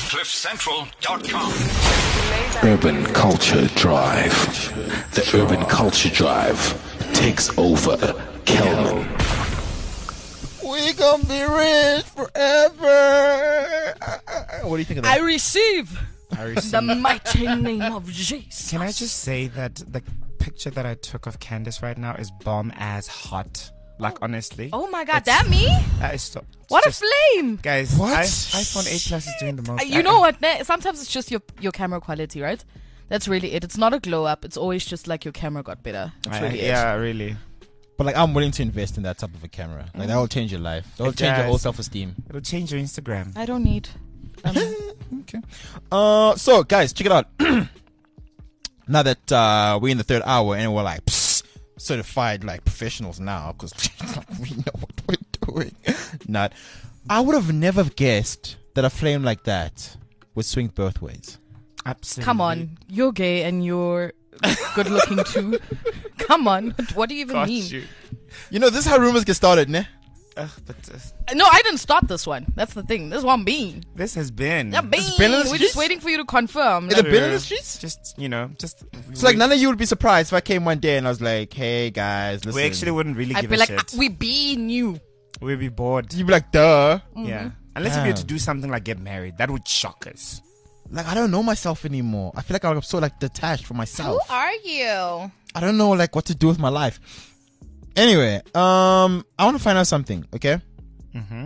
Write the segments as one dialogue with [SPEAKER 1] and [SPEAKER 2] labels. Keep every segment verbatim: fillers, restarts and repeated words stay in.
[SPEAKER 1] cliff central dot com.
[SPEAKER 2] Urban Culture Drive. The Urban Culture Drive takes over Kelman.
[SPEAKER 3] We gonna be rich forever. What do you think of that?
[SPEAKER 4] I receive,
[SPEAKER 5] I receive.
[SPEAKER 4] the mighty name of Jesus.
[SPEAKER 5] Can I just say that the picture that I took of Candace right now is bomb as hot. Like, honestly.
[SPEAKER 4] Oh my God,
[SPEAKER 5] It's-
[SPEAKER 4] that me?
[SPEAKER 5] That is so,
[SPEAKER 4] What
[SPEAKER 5] just,
[SPEAKER 4] a flame!
[SPEAKER 5] Guys,
[SPEAKER 3] What?
[SPEAKER 5] I, iPhone eight Plus is doing the most.
[SPEAKER 4] Uh, You know what? ne- Sometimes it's just your your camera quality, right? That's really it. It's not a glow up. It's always just like your camera got better. That's
[SPEAKER 5] I-
[SPEAKER 4] really it.
[SPEAKER 5] yeah, really.
[SPEAKER 3] But like, I'm willing to invest in that type of a camera. Like, that will change your life. That will
[SPEAKER 5] It
[SPEAKER 3] change your
[SPEAKER 5] does.
[SPEAKER 3] whole self-esteem.
[SPEAKER 5] It'll change your Instagram.
[SPEAKER 4] I don't need. Um,
[SPEAKER 3] Okay. Uh, so guys, check it out. Now that uh, we're in the third hour and we're like psst, certified like professionals now, because we know what we're doing. Not. I would have never guessed that a flame like that would swing both ways.
[SPEAKER 5] Absolutely.
[SPEAKER 4] come on, you're gay and you're good looking too. Come on, what do you even
[SPEAKER 5] Got
[SPEAKER 4] mean?
[SPEAKER 5] you.
[SPEAKER 3] You know, this is how rumors get started, ne?
[SPEAKER 5] Ugh, but uh,
[SPEAKER 4] No, I didn't start this one. That's the thing. This is one being.
[SPEAKER 5] this has been.
[SPEAKER 4] Yeah, being.
[SPEAKER 3] It's been in the
[SPEAKER 4] We're
[SPEAKER 3] streets?
[SPEAKER 4] just waiting for you to confirm.
[SPEAKER 3] Is
[SPEAKER 4] Like,
[SPEAKER 3] it been in the streets?
[SPEAKER 5] Just, you know, just.
[SPEAKER 3] So like, none of you would be surprised if I came one day and I was like, "Hey guys, listen."
[SPEAKER 5] we actually wouldn't really
[SPEAKER 4] I'd
[SPEAKER 5] give
[SPEAKER 4] be
[SPEAKER 5] a
[SPEAKER 4] like,
[SPEAKER 5] shit.
[SPEAKER 4] ah, we be new.
[SPEAKER 5] We'd be bored.
[SPEAKER 3] You'd be like, "Duh."
[SPEAKER 5] Yeah. Unless if you had to
[SPEAKER 3] Damn.
[SPEAKER 5] do something like get married, that would shock us.
[SPEAKER 3] Like, I don't know myself anymore. I feel like I'm so like detached from myself.
[SPEAKER 4] are you?
[SPEAKER 3] I don't know like what to do with my life. Anyway, um, I want to find out something. Okay.
[SPEAKER 5] Mm-hmm.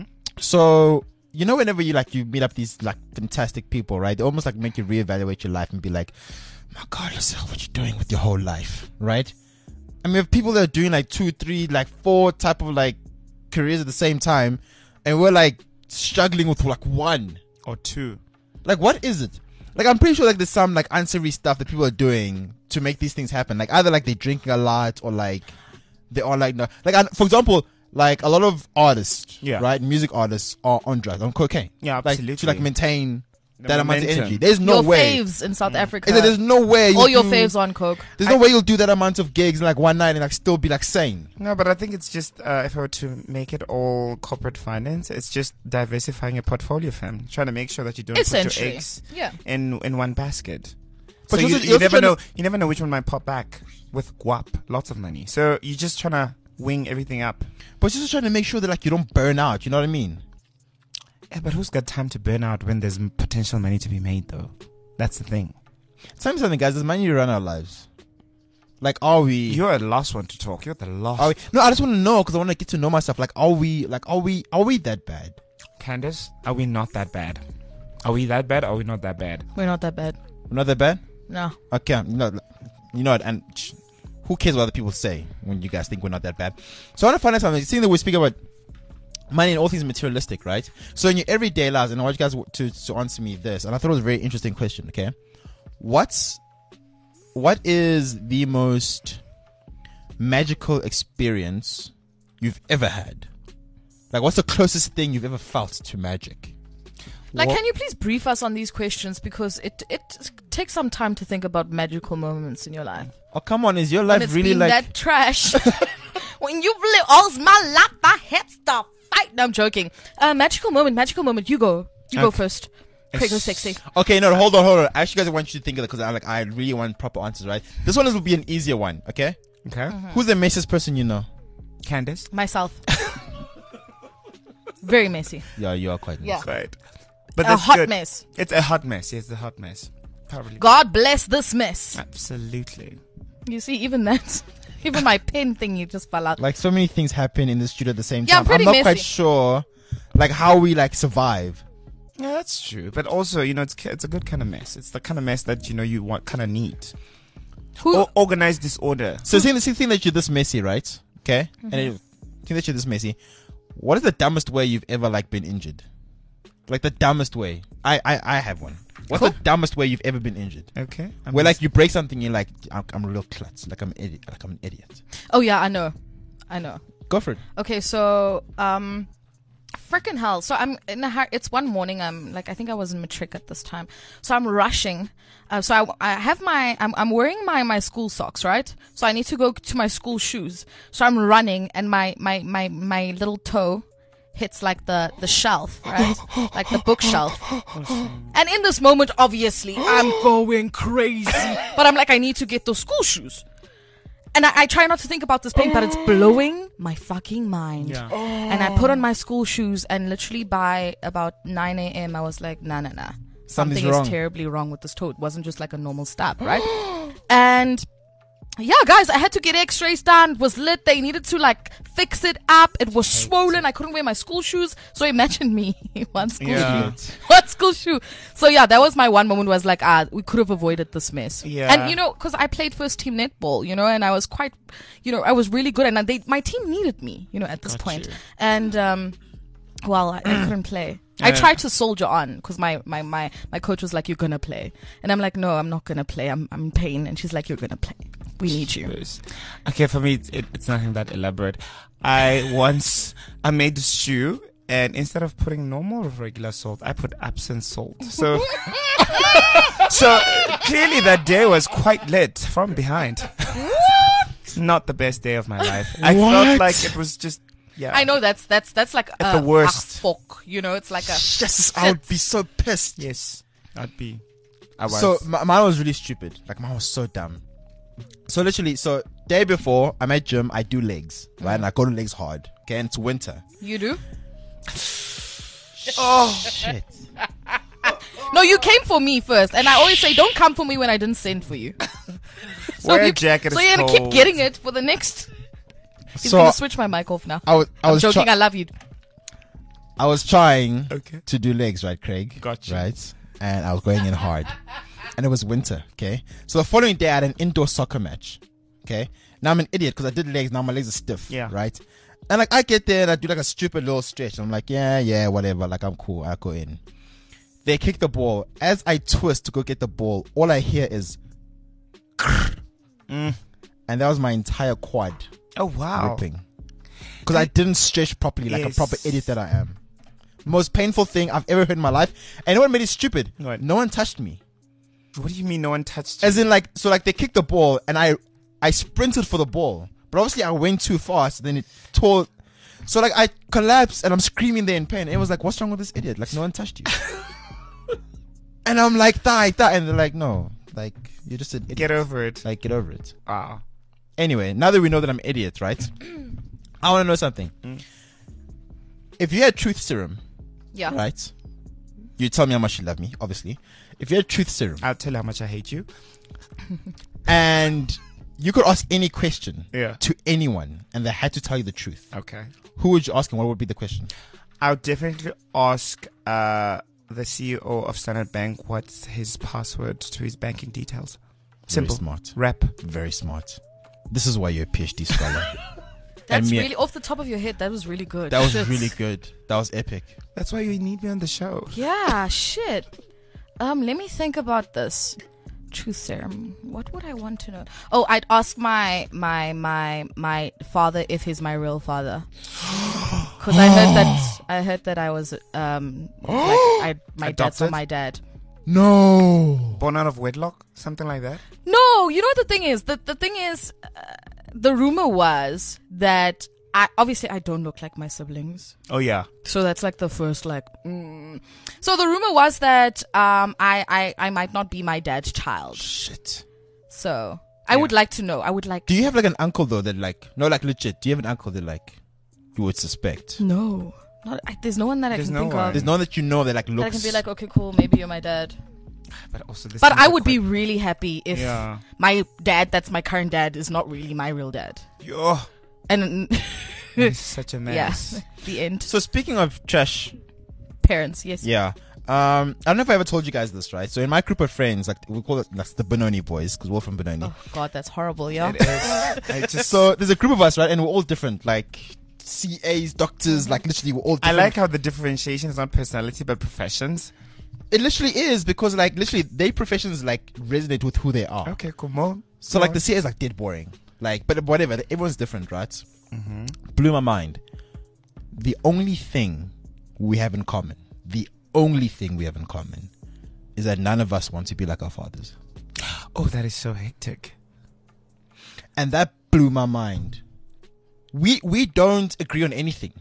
[SPEAKER 3] So you know, whenever you like you meet up these like fantastic people, right? They almost like make you reevaluate your life and be like, "My God, listen, what you doing with your whole life, right?" I mean, if people that are doing like two, three, like four type of like careers at the same time, and we're like struggling with like one.
[SPEAKER 5] Or two.
[SPEAKER 3] Like, what is it? Like, I'm pretty sure like there's some like unsavory stuff that people are doing to make these things happen. Like, either like they're drinking a lot or like they are like no, like I- for example, like a lot of artists,
[SPEAKER 5] Yeah.
[SPEAKER 3] right, music artists are on drugs, on cocaine,
[SPEAKER 5] Yeah,
[SPEAKER 3] like
[SPEAKER 5] absolutely.
[SPEAKER 3] to like maintain
[SPEAKER 5] The
[SPEAKER 3] that amount of
[SPEAKER 5] momentum.
[SPEAKER 3] energy. There's no
[SPEAKER 4] your
[SPEAKER 3] way.
[SPEAKER 4] faves in South Africa.
[SPEAKER 3] Is it- There's no way.
[SPEAKER 4] All
[SPEAKER 3] you'll
[SPEAKER 4] your
[SPEAKER 3] do-
[SPEAKER 4] faves on coke.
[SPEAKER 3] There's no way you'll do that amount of gigs in like one night and like still be like sane.
[SPEAKER 5] No, but I think it's just, uh, if I were to make it all corporate finance, it's just diversifying your portfolio, fam. Trying to make sure that you don't put your
[SPEAKER 4] Essentially,
[SPEAKER 5] eggs
[SPEAKER 4] yeah.
[SPEAKER 5] in, in one basket.
[SPEAKER 3] But
[SPEAKER 5] so
[SPEAKER 3] you're
[SPEAKER 5] you,
[SPEAKER 3] also-
[SPEAKER 5] you
[SPEAKER 3] you're also
[SPEAKER 5] never
[SPEAKER 3] trying
[SPEAKER 5] know.
[SPEAKER 3] to-
[SPEAKER 5] You never know which one might pop back with guap, lots of money. So you're just trying to wing everything up.
[SPEAKER 3] But you're just trying to make sure that like you don't burn out. You know what I mean?
[SPEAKER 5] Yeah, but who's got time to burn out when there's m- potential money to be made, though? That's the thing.
[SPEAKER 3] Tell me something, guys. There's money to run our lives. Like, are we?
[SPEAKER 5] You're the last one to talk. You're the last.
[SPEAKER 3] Are we? No, I just want to know because I want to get to know myself. Like, are we? Like, are we? Are we that bad?
[SPEAKER 5] Candace, are we not that bad? Are we that bad? Or are we not that bad?
[SPEAKER 4] We're not that bad.
[SPEAKER 3] We're not that bad.
[SPEAKER 4] No.
[SPEAKER 3] Okay, no, you know what? And sh- who cares what other people say when you guys think we're not that bad? So I want to find out something. Seeing that we're speaking about money and all things materialistic, right? So in your everyday lives, and I want you guys to to answer me this, and I thought it was a very interesting question. Okay, what's what is the most magical experience you've ever had? Like, what's the closest thing you've ever felt to magic?
[SPEAKER 4] Like,
[SPEAKER 3] What-
[SPEAKER 4] can you please brief us on these questions because it it takes some time to think about magical moments in your life.
[SPEAKER 3] Oh, come on, is your
[SPEAKER 4] When
[SPEAKER 3] life
[SPEAKER 4] it's
[SPEAKER 3] really
[SPEAKER 4] been
[SPEAKER 3] like?
[SPEAKER 4] that trash. When you've lived all my life, I had to fight. No, I'm joking. Uh, magical moment, magical moment. You go. You go
[SPEAKER 5] Okay.
[SPEAKER 4] first. Quick and sexy.
[SPEAKER 3] Okay, no, hold on, hold on. Actually, guys, I want you to think of it because I like I really want proper answers, right? This one will be an easier one, okay?
[SPEAKER 5] Okay.
[SPEAKER 3] Who's the messiest person you know?
[SPEAKER 5] Candace?
[SPEAKER 4] Myself. Very messy.
[SPEAKER 3] Yeah, you are quite.
[SPEAKER 4] Yeah.
[SPEAKER 5] Right. But
[SPEAKER 4] A
[SPEAKER 5] that's
[SPEAKER 4] hot
[SPEAKER 5] good.
[SPEAKER 4] mess.
[SPEAKER 5] It's a hot mess. Yes, a hot mess. Probably.
[SPEAKER 4] God bless this mess.
[SPEAKER 5] Absolutely.
[SPEAKER 4] You see, even that, even my pen thingy just fell out.
[SPEAKER 3] Like so many things happen in the studio at the same
[SPEAKER 4] Yeah,
[SPEAKER 3] time.
[SPEAKER 4] I'm pretty
[SPEAKER 3] not
[SPEAKER 4] messy.
[SPEAKER 3] quite sure, like how we like survive.
[SPEAKER 5] Yeah, that's true. But also, you know, it's it's a good kind of mess. It's the kind of mess that, you know, you want kind of need.
[SPEAKER 4] Who?
[SPEAKER 5] O- organized disorder.
[SPEAKER 3] So seeing the thing that you're this messy, right? Okay, and
[SPEAKER 4] Mm-hmm.
[SPEAKER 3] it, think that you're this messy. What is the dumbest way you've ever like been injured? Like the dumbest way. I I, I have one. What's the dumbest way you've ever been injured?
[SPEAKER 5] Okay. I'm
[SPEAKER 3] Where
[SPEAKER 5] just-
[SPEAKER 3] like you break something, you're like, I'm, I'm a real klutz. Like I'm an idiot. Like I'm an idiot.
[SPEAKER 4] Oh yeah, I know. I know.
[SPEAKER 3] Go for it.
[SPEAKER 4] Okay, so um, freaking hell. So I'm in a hur- It's one morning. I'm like, I think I was in matric at this time. So I'm rushing. Uh, so I, I have my, I'm, I'm wearing my, my school socks, right? So I need to go to my school shoes. So I'm running, and my, my, my, my little toe hits like the, the shelf, right? Like the bookshelf. And in this moment, obviously, I'm going crazy. But I'm like, I need to get those school shoes. And I, I try not to think about this pain, but it's blowing my fucking mind.
[SPEAKER 5] Yeah.
[SPEAKER 4] And I put on my school shoes, and literally by about nine a.m. I was like, nah, nah, nah.
[SPEAKER 3] Something's
[SPEAKER 4] Something is
[SPEAKER 3] wrong.
[SPEAKER 4] terribly wrong with this toe. It wasn't just like a normal stab, right? And yeah, guys, I had to get x-rays done. It was lit. They needed to like fix it up. It was swollen. I couldn't wear my school shoes. So imagine me, one school
[SPEAKER 5] Yeah.
[SPEAKER 4] shoe. One school shoe. So yeah, that was my one moment was like, ah, we could have avoided this mess.
[SPEAKER 5] Yeah.
[SPEAKER 4] And you know, cause I played first team netball, you know, and I was quite, you know, I was really good, and they, my team needed me, you know, at this
[SPEAKER 5] Got
[SPEAKER 4] point.
[SPEAKER 5] you.
[SPEAKER 4] And, um, well, I, I couldn't play. I
[SPEAKER 5] Yeah.
[SPEAKER 4] tried to soldier on because my, my, my, my coach was like, you're going to play. And I'm like, no, I'm not going to play. I'm, I'm in pain. And she's like, you're going to play. We need you.
[SPEAKER 5] Yes. Okay, for me, it, it's nothing that elaborate. I once, I made this shoe, and instead of putting normal or regular salt, I put Epsom salt. So, so clearly that day was quite lit from behind. It's not the best day of my life. I
[SPEAKER 3] What?
[SPEAKER 5] felt like it was just, yeah.
[SPEAKER 4] I know that's, that's, that's like a,
[SPEAKER 5] the worst.
[SPEAKER 4] a fork, you know, it's like a,
[SPEAKER 3] Yes, I would be so pissed.
[SPEAKER 5] Yes, I'd be. I was.
[SPEAKER 3] So m- mine was really stupid. Like mine was so dumb. So literally, so day before I'm at gym, I do legs, right? And I go to legs hard. Okay, and it's winter.
[SPEAKER 4] you do?
[SPEAKER 3] Oh shit!
[SPEAKER 4] No, you came for me first. And I always say, don't come for me when I didn't send for you. So
[SPEAKER 5] Wear a
[SPEAKER 4] you,
[SPEAKER 5] jacket,
[SPEAKER 4] So
[SPEAKER 5] it's
[SPEAKER 4] you're going to keep
[SPEAKER 5] cold.
[SPEAKER 4] getting it for the next. He's
[SPEAKER 3] So
[SPEAKER 4] going to switch my mic off now.
[SPEAKER 3] I was, I
[SPEAKER 4] I'm
[SPEAKER 3] was,
[SPEAKER 4] joking.
[SPEAKER 3] try-
[SPEAKER 4] I love you.
[SPEAKER 3] I was trying
[SPEAKER 5] Okay.
[SPEAKER 3] to do legs, right, Craig?
[SPEAKER 5] Gotcha.
[SPEAKER 3] Right, and I was going in hard, and it was winter. Okay, so the following day I had an indoor soccer match. Okay, now I'm an idiot because I did legs. Now my legs are stiff.
[SPEAKER 5] Yeah.
[SPEAKER 3] Right, and like I get there and I do like a stupid little stretch. I'm like, yeah, yeah, whatever. Like I'm cool. I go in. They kick the ball. As I twist to go get the ball, all I hear is,
[SPEAKER 5] Mm.
[SPEAKER 3] and that was my entire quad
[SPEAKER 5] Oh, wow.
[SPEAKER 3] ripping because I didn't stretch properly like
[SPEAKER 5] Yes.
[SPEAKER 3] a proper idiot that I am. Most painful thing I've ever heard in my life. And you know what made it stupid?
[SPEAKER 5] What?
[SPEAKER 3] No one touched me.
[SPEAKER 5] What do you mean no one touched you?
[SPEAKER 3] As in, like, so like they kicked the ball and I, I sprinted for the ball, but obviously I went too fast. Then it tore. So like I collapsed and I'm screaming there in pain. It was like, what's wrong with this idiot? Like no one touched you. And I'm like, die, die. And they're like, no, like you're just an idiot.
[SPEAKER 5] Get over it.
[SPEAKER 3] Like get over it.
[SPEAKER 5] Wow.
[SPEAKER 3] Anyway, now that we know that I'm an idiot, right? I want to know something. If you had truth serum,
[SPEAKER 4] Yeah.
[SPEAKER 3] right? You tell me how much you love me, obviously. If you had truth serum
[SPEAKER 5] I'll tell you how much I hate you.
[SPEAKER 3] and you could ask any question
[SPEAKER 5] Yeah.
[SPEAKER 3] to anyone and they had to tell you the truth,
[SPEAKER 5] Okay.
[SPEAKER 3] who would you ask and what would be the question?
[SPEAKER 5] I would definitely ask uh, the C E O of Standard Bank what's his password to his banking details. Simple.
[SPEAKER 3] Very smart.
[SPEAKER 5] Rap.
[SPEAKER 3] Very smart. This is why you're a PhD scholar.
[SPEAKER 4] That's
[SPEAKER 3] me-
[SPEAKER 4] really off the top of your head. That was really good.
[SPEAKER 3] That was
[SPEAKER 4] Shit.
[SPEAKER 3] really good. That was epic.
[SPEAKER 5] That's why you need me on the show.
[SPEAKER 4] Yeah, shit. Um, let me think about this. Truth serum. What would I want to know? Oh, I'd ask my my my my father if he's my real father. Because I heard that I heard that I was um like I my dad's not
[SPEAKER 5] Adopted?
[SPEAKER 4] my dad.
[SPEAKER 3] No.
[SPEAKER 5] Born out of wedlock? Something like that?
[SPEAKER 4] No, you know what the thing is? The the thing is, uh, the rumor was that I obviously I don't look like my siblings.
[SPEAKER 5] Oh, yeah.
[SPEAKER 4] So that's like the first like. Mm. So the rumor was that um I, I I might not be my dad's child.
[SPEAKER 3] Shit.
[SPEAKER 4] So I
[SPEAKER 5] Yeah.
[SPEAKER 4] would like to know. I would like.
[SPEAKER 3] Do you have like an uncle though that like, no, like legit, do you have an uncle that like you would suspect?
[SPEAKER 4] No, not. I, there's no one that I
[SPEAKER 5] There's
[SPEAKER 4] can
[SPEAKER 5] no
[SPEAKER 4] think
[SPEAKER 5] one.
[SPEAKER 4] of.
[SPEAKER 3] There's no one that you know that like
[SPEAKER 4] That I
[SPEAKER 3] looks.
[SPEAKER 4] can be like, okay, cool, maybe you're my dad.
[SPEAKER 5] But also this
[SPEAKER 4] But
[SPEAKER 5] seems
[SPEAKER 4] I
[SPEAKER 5] like
[SPEAKER 4] would be
[SPEAKER 5] quite-
[SPEAKER 4] really happy if
[SPEAKER 5] Yeah.
[SPEAKER 4] my dad, that's my current dad, is not really my real dad.
[SPEAKER 5] Yo,
[SPEAKER 4] And
[SPEAKER 5] he's such a
[SPEAKER 4] yeah,
[SPEAKER 5] mess.
[SPEAKER 4] the end.
[SPEAKER 3] So speaking of trash,
[SPEAKER 4] Parents, yes.
[SPEAKER 3] yeah. Um, I don't know if I ever told you guys this, right? So in my group of friends, like we call it that's the Benoni boys because we're all from Benoni.
[SPEAKER 4] Oh God, that's horrible. Yeah.
[SPEAKER 5] It is. I just
[SPEAKER 3] So there's a group of us, right? And we're all different, like C As, doctors, like literally we're all
[SPEAKER 5] I
[SPEAKER 3] different.
[SPEAKER 5] like how the differentiation is not personality but professions.
[SPEAKER 3] it literally is because like literally their professions like resonate with who they are.
[SPEAKER 5] Okay, cool. More.
[SPEAKER 3] So
[SPEAKER 5] more.
[SPEAKER 3] like the C A is like dead boring. Like, but whatever, everyone's different, right?
[SPEAKER 5] Mm-hmm.
[SPEAKER 3] Blew my mind. The only thing we have in common, the only thing we have in common is that none of us want to be like our fathers.
[SPEAKER 5] Oh, that is so hectic.
[SPEAKER 3] And that blew my mind. We we don't agree on anything.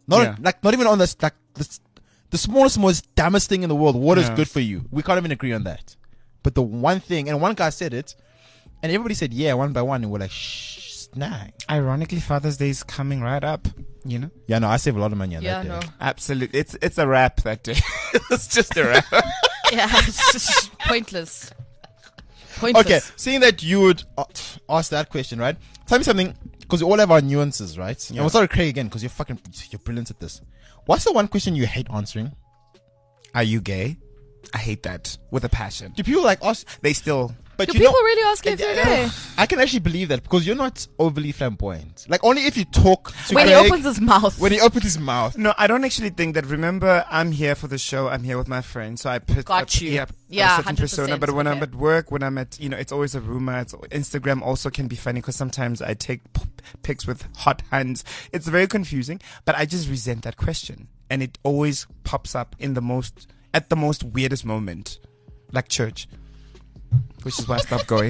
[SPEAKER 3] Not
[SPEAKER 5] Yeah.
[SPEAKER 3] like not even on this like this, the smallest, most dumbest thing in the world. What is
[SPEAKER 5] Yeah.
[SPEAKER 3] good for you? We can't even agree on that. But the one thing, and one guy said it, and everybody said yeah, one by one, and we're like, shh, snag.
[SPEAKER 5] Ironically, Father's Day is coming right up. You know.
[SPEAKER 3] Yeah, no, I save a lot of money on
[SPEAKER 4] Yeah,
[SPEAKER 3] that.
[SPEAKER 4] no.
[SPEAKER 3] day.
[SPEAKER 5] Absolutely. It's it's a wrap that day. It's just a wrap.
[SPEAKER 4] Yeah, it's just pointless. Pointless.
[SPEAKER 3] Okay, seeing that you would uh, ask that question, right? Tell me something, because we all have our nuances, right?
[SPEAKER 5] Yeah.
[SPEAKER 3] And we'll start with Craig again, because you're fucking, you're brilliant at this. What's the one question you hate answering?
[SPEAKER 5] Are you gay? I hate that with a passion.
[SPEAKER 3] Do people like ask?
[SPEAKER 5] They still.
[SPEAKER 3] But
[SPEAKER 4] Do
[SPEAKER 3] you
[SPEAKER 4] people
[SPEAKER 3] know,
[SPEAKER 4] really ask you if you're gay?
[SPEAKER 3] I can actually believe that because you're not overly flamboyant. Like only if you talk to
[SPEAKER 4] When he
[SPEAKER 3] Craig,
[SPEAKER 4] opens his mouth.
[SPEAKER 3] when he opens his mouth.
[SPEAKER 5] No, I don't actually think that. Remember, I'm here for the show. I'm here with my friends, so I put
[SPEAKER 4] Got
[SPEAKER 5] I,
[SPEAKER 4] you.
[SPEAKER 5] Yeah,
[SPEAKER 4] Yeah,
[SPEAKER 5] a certain
[SPEAKER 4] one hundred
[SPEAKER 5] persona.
[SPEAKER 4] percent,
[SPEAKER 5] But when I'm
[SPEAKER 4] okay.
[SPEAKER 5] at work, when I'm at, you know, it's always a rumor. It's, Instagram also can be funny because sometimes I take p- pics with hot hands. It's very confusing. But I just resent that question, and it always pops up in the most at the most weirdest moment, like church. Which is why I stopped going.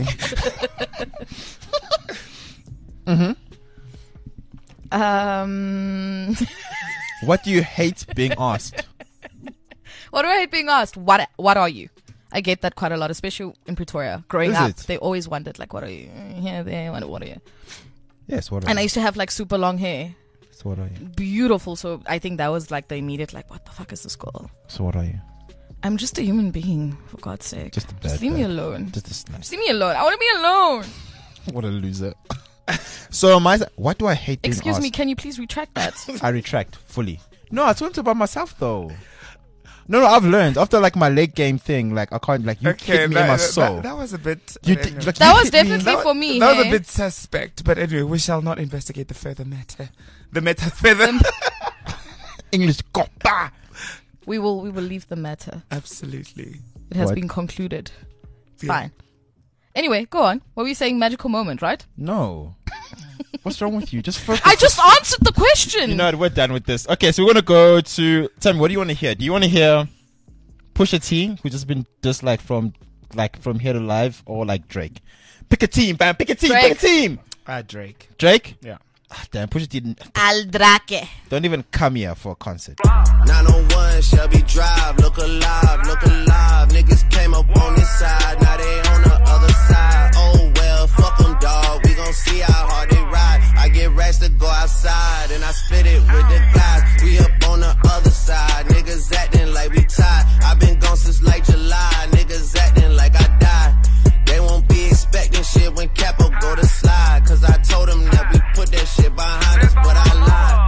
[SPEAKER 4] Um,
[SPEAKER 3] What do you hate being asked?
[SPEAKER 4] what do I hate being asked? What What are you? I get that quite a lot, especially in Pretoria. Growing
[SPEAKER 3] Is
[SPEAKER 4] up,
[SPEAKER 3] it?
[SPEAKER 4] they always wondered like, "What are you?" Here, there. What, what are you?
[SPEAKER 3] Yes, what are
[SPEAKER 4] And I
[SPEAKER 3] you?
[SPEAKER 4] used to have like super long hair,
[SPEAKER 3] So what are you?
[SPEAKER 4] beautiful. So I think that was like the immediate like, "What the fuck is this girl?"
[SPEAKER 3] So what are you?
[SPEAKER 4] I'm just a human being, for God's sake.
[SPEAKER 3] Just a bad
[SPEAKER 4] Just leave me
[SPEAKER 3] bad.
[SPEAKER 4] alone.
[SPEAKER 3] Just a snap.
[SPEAKER 4] Just leave me alone. I want to be alone.
[SPEAKER 3] What a loser. So my, what do I hate being
[SPEAKER 4] Excuse
[SPEAKER 3] asked?
[SPEAKER 4] me, can you please retract that?
[SPEAKER 3] I retract fully. No, I told you about myself though. No, no, I've learned after like my leg game thing. Like I can't like you hit me
[SPEAKER 5] that,
[SPEAKER 3] in my
[SPEAKER 5] that-
[SPEAKER 3] soul.
[SPEAKER 5] That, that was a bit.
[SPEAKER 3] you
[SPEAKER 5] uh,
[SPEAKER 3] did,
[SPEAKER 5] anyway.
[SPEAKER 3] like,
[SPEAKER 4] That
[SPEAKER 3] you
[SPEAKER 4] was
[SPEAKER 3] hit me in-
[SPEAKER 4] definitely
[SPEAKER 5] That
[SPEAKER 4] for
[SPEAKER 5] wa-
[SPEAKER 4] me.
[SPEAKER 5] That was
[SPEAKER 4] hey?
[SPEAKER 5] a bit suspect, but anyway, we shall not investigate the further matter. The matter further.
[SPEAKER 3] English copper.
[SPEAKER 4] We will we will leave the matter.
[SPEAKER 5] Absolutely.
[SPEAKER 4] It has
[SPEAKER 3] What?
[SPEAKER 4] been concluded.
[SPEAKER 5] Yeah.
[SPEAKER 4] Fine. Anyway, go on. What were you saying? Magical moment, right?
[SPEAKER 3] No. What's wrong with you? Just focus.
[SPEAKER 4] I just answered the question.
[SPEAKER 3] You know what? We're done with this. Okay, so we're gonna go to. Tell me, what do you want to hear? Do you want to hear Pusha T, who's just been just like from like from here to live, or like Drake? Pick a team, bam. Pick a team. Pick
[SPEAKER 4] Drake.
[SPEAKER 3] a team.
[SPEAKER 5] Ah, Drake.
[SPEAKER 3] Drake.
[SPEAKER 5] Yeah.
[SPEAKER 3] Ah, damn, Pusha T didn't,
[SPEAKER 4] Aldrake.
[SPEAKER 3] don't even come here for a concert.
[SPEAKER 6] nine oh one Shelby Drive, look alive, look alive. Niggas came up on this side, now they on the other side. Oh well, fuck them, dog. We gon' see how hard they ride. I get racks to go outside, and I split it with the guys. We up on the other side, niggas acting like we tied. I been gone since like July, niggas acting like I died. They won't be expecting shit when Capo go to slide. Cause I told them that we put that shit behind us, but I lied.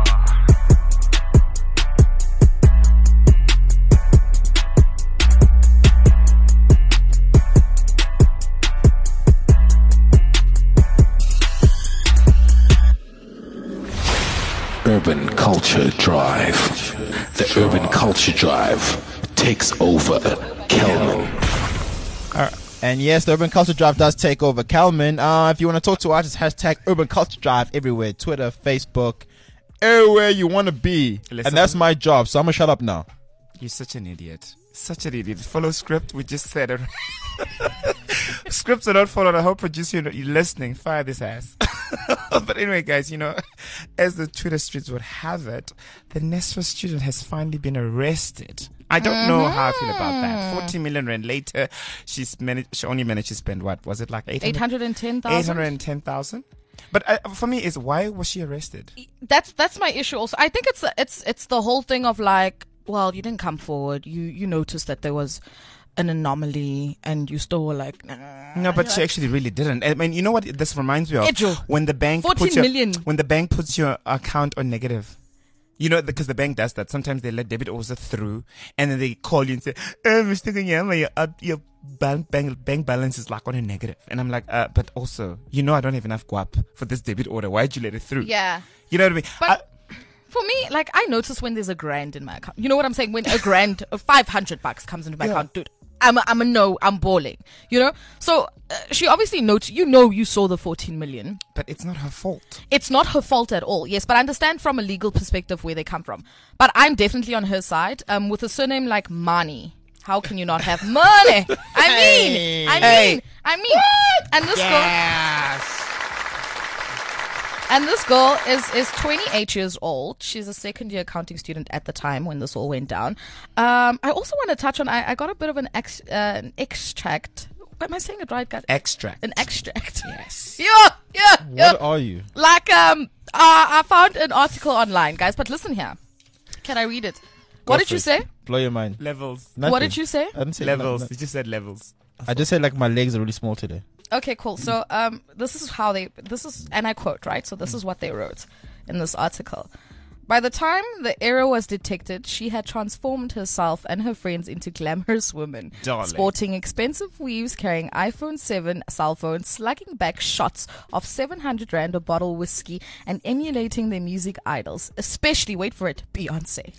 [SPEAKER 2] Urban Culture Drive. The Urban Culture Drive takes over Kelman.
[SPEAKER 3] And yes, the Urban Culture Drive does take over Calman. Uh, if you want to talk to us, it's hashtag Urban Culture Drive everywhere. Twitter, Facebook, everywhere you want to be.
[SPEAKER 5] Listen.
[SPEAKER 3] And that's my job, so I'm going to shut up now.
[SPEAKER 5] You're such an idiot. Such an idiot. Follow script. We just said it. Scripts are not followed. I hope producer, you're you're listening. Fire this ass. But anyway, guys, you know, as the Twitter streets would have it, the NESFA student has finally been arrested. I don't know how I feel about that. forty million rand later, she's managed. She only managed to spend what was it like eight
[SPEAKER 4] Eight
[SPEAKER 5] hundred
[SPEAKER 4] hundred and ten
[SPEAKER 5] eight
[SPEAKER 4] thousand.
[SPEAKER 5] hundred and ten thousand. But uh, for me, is why was she arrested?
[SPEAKER 4] That's that's my issue. Also, I think it's it's it's the whole thing of like, well, you didn't come forward. You you noticed that there was an anomaly, and you still were like, nah.
[SPEAKER 5] No, but she actually really didn't. I mean, you know what this reminds me of?
[SPEAKER 4] Ejo.
[SPEAKER 5] When the bank
[SPEAKER 4] fourteen
[SPEAKER 5] puts your,
[SPEAKER 4] million.
[SPEAKER 5] when the bank puts your account on negative. You know, because the bank does that. Sometimes they let debit orders through, and then they call you and say, "Oh, Mister Kanyama, your uh, your bank, bank bank balance is like on a negative." And I'm like, uh, "But also, you know, I don't have enough guap for this debit order. Why'd you let it through?"
[SPEAKER 4] Yeah.
[SPEAKER 5] You know what I mean?
[SPEAKER 4] But
[SPEAKER 5] I-
[SPEAKER 4] for me, like, I notice when there's a grand in my account. You know what I'm saying? When a grand or five hundred bucks comes into my
[SPEAKER 5] Yeah.
[SPEAKER 4] account, dude, I'm a, I'm a no, I'm balling. You know? So uh, she obviously notes, you know, you saw the fourteen million.
[SPEAKER 5] but it's not her fault.
[SPEAKER 4] It's not her fault at all. Yes, but I understand from a legal perspective where they come from. But I'm definitely on her side. Um, with a surname like Mani. How can you not have money? I mean, I mean,
[SPEAKER 5] Hey.
[SPEAKER 4] I mean, and this girl, And this girl is, is twenty-eight years old. She's a second year accounting student at the time when this all went down. Um, I also want to touch on, I, I got a bit of an, ex, uh, an extract. Am I saying it right, guys?
[SPEAKER 5] Extract.
[SPEAKER 4] An extract.
[SPEAKER 5] Yes.
[SPEAKER 4] Yeah, yeah, yeah.
[SPEAKER 3] What are you?
[SPEAKER 4] Like, um, uh, I found an article online, guys, but listen here. Can I read it?
[SPEAKER 3] Go
[SPEAKER 4] What did
[SPEAKER 3] for
[SPEAKER 4] you
[SPEAKER 3] it.
[SPEAKER 4] say?
[SPEAKER 3] Blow your mind.
[SPEAKER 5] Levels.
[SPEAKER 3] Nothing.
[SPEAKER 4] What did you say?
[SPEAKER 3] I didn't say
[SPEAKER 5] Levels.
[SPEAKER 3] no-
[SPEAKER 5] You just said levels.
[SPEAKER 3] no. I just said like my legs are really small today.
[SPEAKER 4] Okay, cool. So, um, this is how they, this is, and I quote, right? So this is what they wrote in this article. By the time the error was detected, she had transformed herself and her friends into glamorous women,
[SPEAKER 5] Darling.
[SPEAKER 4] sporting expensive weaves, carrying iPhone seven cell phones, slugging back shots of seven hundred rand a bottle whiskey, and emulating their music idols, especially, wait for it, Beyonce.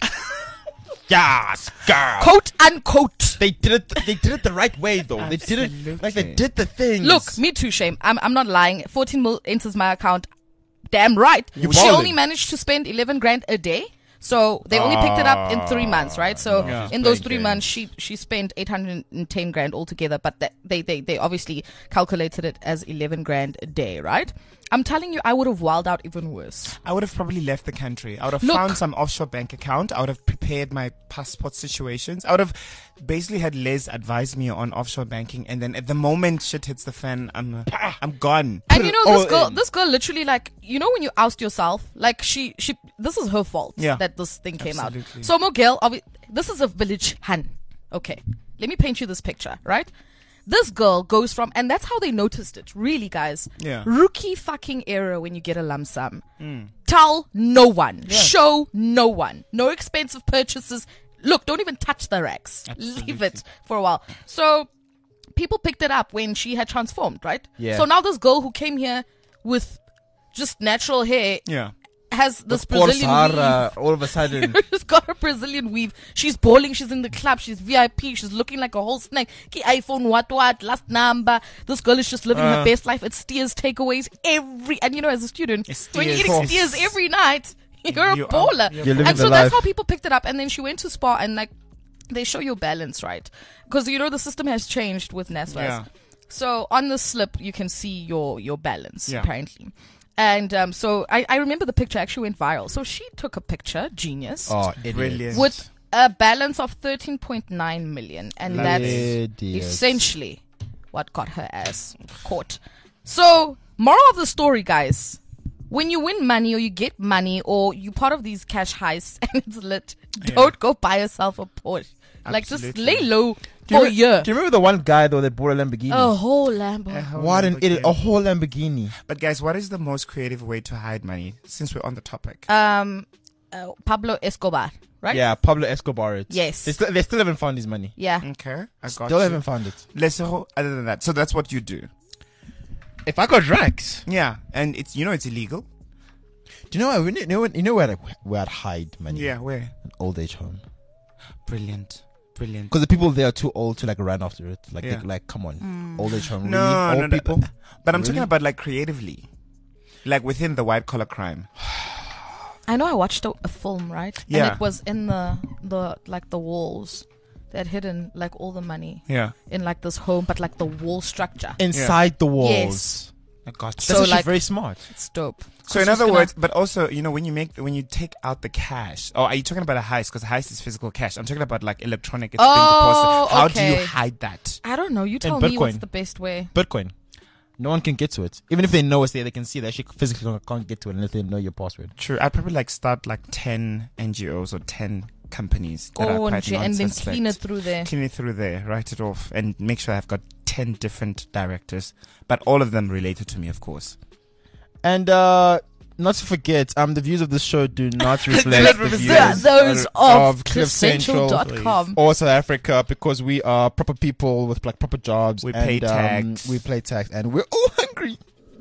[SPEAKER 3] Yes, girl.
[SPEAKER 4] Quote unquote.
[SPEAKER 3] They did it. They did it the right way, though. They did it like they
[SPEAKER 5] Absolutely.
[SPEAKER 3] did the things.
[SPEAKER 4] Look, me too, shame. I'm, I'm not lying. fourteen mil enters my account. Damn right.
[SPEAKER 3] You're
[SPEAKER 4] She
[SPEAKER 3] balling.
[SPEAKER 4] only managed to spend eleven grand a day. So they only picked it up in three months, right? So
[SPEAKER 3] no, she's
[SPEAKER 4] in those
[SPEAKER 3] playing
[SPEAKER 4] three
[SPEAKER 3] games.
[SPEAKER 4] months, she she spent eight hundred ten grand altogether. But that, they, they they obviously calculated it as eleven grand a day, right? I'm telling you, I would have wilded out even worse.
[SPEAKER 5] I would have probably left the country. I would have
[SPEAKER 4] Look.
[SPEAKER 5] found some offshore bank account. I would have prepared my passport situations. I would have basically had Les advise me on offshore banking, and then at the moment shit hits the fan, I'm uh, I'm gone.
[SPEAKER 4] And you know,
[SPEAKER 3] all
[SPEAKER 4] this girl,
[SPEAKER 3] in.
[SPEAKER 4] this girl literally, like, you know, when you oust yourself, like, she, she, this is her fault
[SPEAKER 5] Yeah.
[SPEAKER 4] that this thing came
[SPEAKER 5] Absolutely.
[SPEAKER 4] out. So, Mogel, obvi- this is a village hun. Okay. Let me paint you this picture, right? This girl goes from, and that's how they noticed it, really, guys.
[SPEAKER 5] Yeah.
[SPEAKER 4] Rookie fucking error when you get a lump sum. Tell no one. Show no one. No expensive purchases. Look, don't even touch the racks. Leave it for a while. So, people picked it up when she had transformed, right?
[SPEAKER 3] Yeah.
[SPEAKER 4] So now this girl who came here with just natural hair
[SPEAKER 5] Yeah.
[SPEAKER 4] has this
[SPEAKER 3] Paul
[SPEAKER 4] Brazilian
[SPEAKER 3] Sahara, all of a sudden.
[SPEAKER 4] weave. She's got a Brazilian weave. She's balling. She's in the club. She's V I P. She's looking like a whole snake. Ki iPhone, what, what, last number. This girl is just living her
[SPEAKER 3] Uh.
[SPEAKER 4] best life. It's Steers takeaways every, and you know, as a student,
[SPEAKER 5] It's
[SPEAKER 4] when you're
[SPEAKER 5] Steers.
[SPEAKER 4] eating Steers every night, you're a
[SPEAKER 5] You are-
[SPEAKER 4] baller.
[SPEAKER 5] you're
[SPEAKER 3] You're living
[SPEAKER 4] And so
[SPEAKER 3] the
[SPEAKER 4] that's
[SPEAKER 3] life.
[SPEAKER 4] how people picked it up. And then she went to Spa and like, they show your balance, right? Because you know the system has changed with NSFAS.
[SPEAKER 5] Yeah.
[SPEAKER 4] So on the slip you can see your your balance
[SPEAKER 5] Yeah.
[SPEAKER 4] apparently. And um, so I, I remember the picture actually went viral. So she took a picture, genius,
[SPEAKER 3] Oh, idiot.
[SPEAKER 5] Brilliant.
[SPEAKER 4] with a balance of thirteen point nine million, and that's
[SPEAKER 3] Idiot.
[SPEAKER 4] essentially what got her ass caught. So moral of the story, guys. When you win money or you get money or you part of these cash heists and it's lit, don't go buy yourself a Porsche. Like just
[SPEAKER 5] Absolutely.
[SPEAKER 4] lay low
[SPEAKER 3] Do you,
[SPEAKER 4] for a
[SPEAKER 3] re-
[SPEAKER 4] year.
[SPEAKER 3] do you remember the one guy though that bought a Lamborghini?
[SPEAKER 4] A whole Lambo.
[SPEAKER 5] A whole
[SPEAKER 3] What an idiot! A
[SPEAKER 5] Lamborghini.
[SPEAKER 3] whole Lamborghini.
[SPEAKER 5] But guys, what is the most creative way to hide money? Since we're on the topic.
[SPEAKER 4] Um, uh, Pablo Escobar, right?
[SPEAKER 3] Yeah, Pablo Escobar. It.
[SPEAKER 4] Yes.
[SPEAKER 3] They still, they still haven't found his money.
[SPEAKER 4] Yeah.
[SPEAKER 5] Okay, I got
[SPEAKER 3] Still
[SPEAKER 5] you.
[SPEAKER 3] haven't found it.
[SPEAKER 5] Let's ho- other than that. So that's what you do.
[SPEAKER 3] If I got racks,
[SPEAKER 5] Yeah, and it's you know it's illegal.
[SPEAKER 3] do you know what? You know, you know where I'd, where I'd hide money?
[SPEAKER 5] Yeah, where?
[SPEAKER 3] An old age home.
[SPEAKER 5] Brilliant, brilliant.
[SPEAKER 3] Because the people there are too old to like run after it. Like,
[SPEAKER 5] Yeah.
[SPEAKER 3] they, like, come on,
[SPEAKER 4] Mm.
[SPEAKER 3] old age home.
[SPEAKER 5] No,
[SPEAKER 3] really?
[SPEAKER 5] no,
[SPEAKER 3] old
[SPEAKER 5] no,
[SPEAKER 3] people.
[SPEAKER 5] But, but I'm talking
[SPEAKER 3] Really?
[SPEAKER 5] about like creatively, like within the white collar crime.
[SPEAKER 4] I know I watched a, a film, right?
[SPEAKER 5] Yeah.
[SPEAKER 4] And it was in the, the, like the walls. They had hidden like all the money
[SPEAKER 5] Yeah,
[SPEAKER 4] in like this home, but like the wall structure.
[SPEAKER 3] Inside the walls.
[SPEAKER 4] Yes.
[SPEAKER 5] I got you.
[SPEAKER 3] That's
[SPEAKER 4] So,
[SPEAKER 3] actually
[SPEAKER 4] like-
[SPEAKER 3] very smart.
[SPEAKER 4] It's dope.
[SPEAKER 5] So
[SPEAKER 4] So
[SPEAKER 5] in
[SPEAKER 4] she's
[SPEAKER 5] other
[SPEAKER 4] gonna-
[SPEAKER 5] words, but also, you know, when you make, when you take out the cash, or are you talking about a heist? Because heist is physical cash. I'm talking about like electronic. It's
[SPEAKER 4] Oh,
[SPEAKER 5] being deposited. How do
[SPEAKER 4] okay.
[SPEAKER 5] you hide that?
[SPEAKER 4] I don't know. You
[SPEAKER 3] And
[SPEAKER 4] tell me what's
[SPEAKER 3] Bitcoin.
[SPEAKER 4] the best way.
[SPEAKER 3] Bitcoin. No one can get to it. Even if they know it's there, they can see that she physically can't get to it unless they know your password.
[SPEAKER 5] True. I'd probably like start like ten N G Os or ten companies that are
[SPEAKER 4] Go on,
[SPEAKER 5] quite
[SPEAKER 4] Jay, and then
[SPEAKER 5] non-suspect.
[SPEAKER 4] clean it through there.
[SPEAKER 5] Clean it through there, write it off, and make sure I've got ten different directors, but all of them related to me, of course.
[SPEAKER 3] And uh not to forget, um, the views of this show do not reflect the views
[SPEAKER 4] Th- those of,
[SPEAKER 3] of
[SPEAKER 4] cliff central dot com.
[SPEAKER 3] or South Africa, because we are proper people with like proper jobs.
[SPEAKER 5] We
[SPEAKER 3] and,
[SPEAKER 5] pay
[SPEAKER 3] um,
[SPEAKER 5] tax.
[SPEAKER 3] we pay tax, and we're all hungry.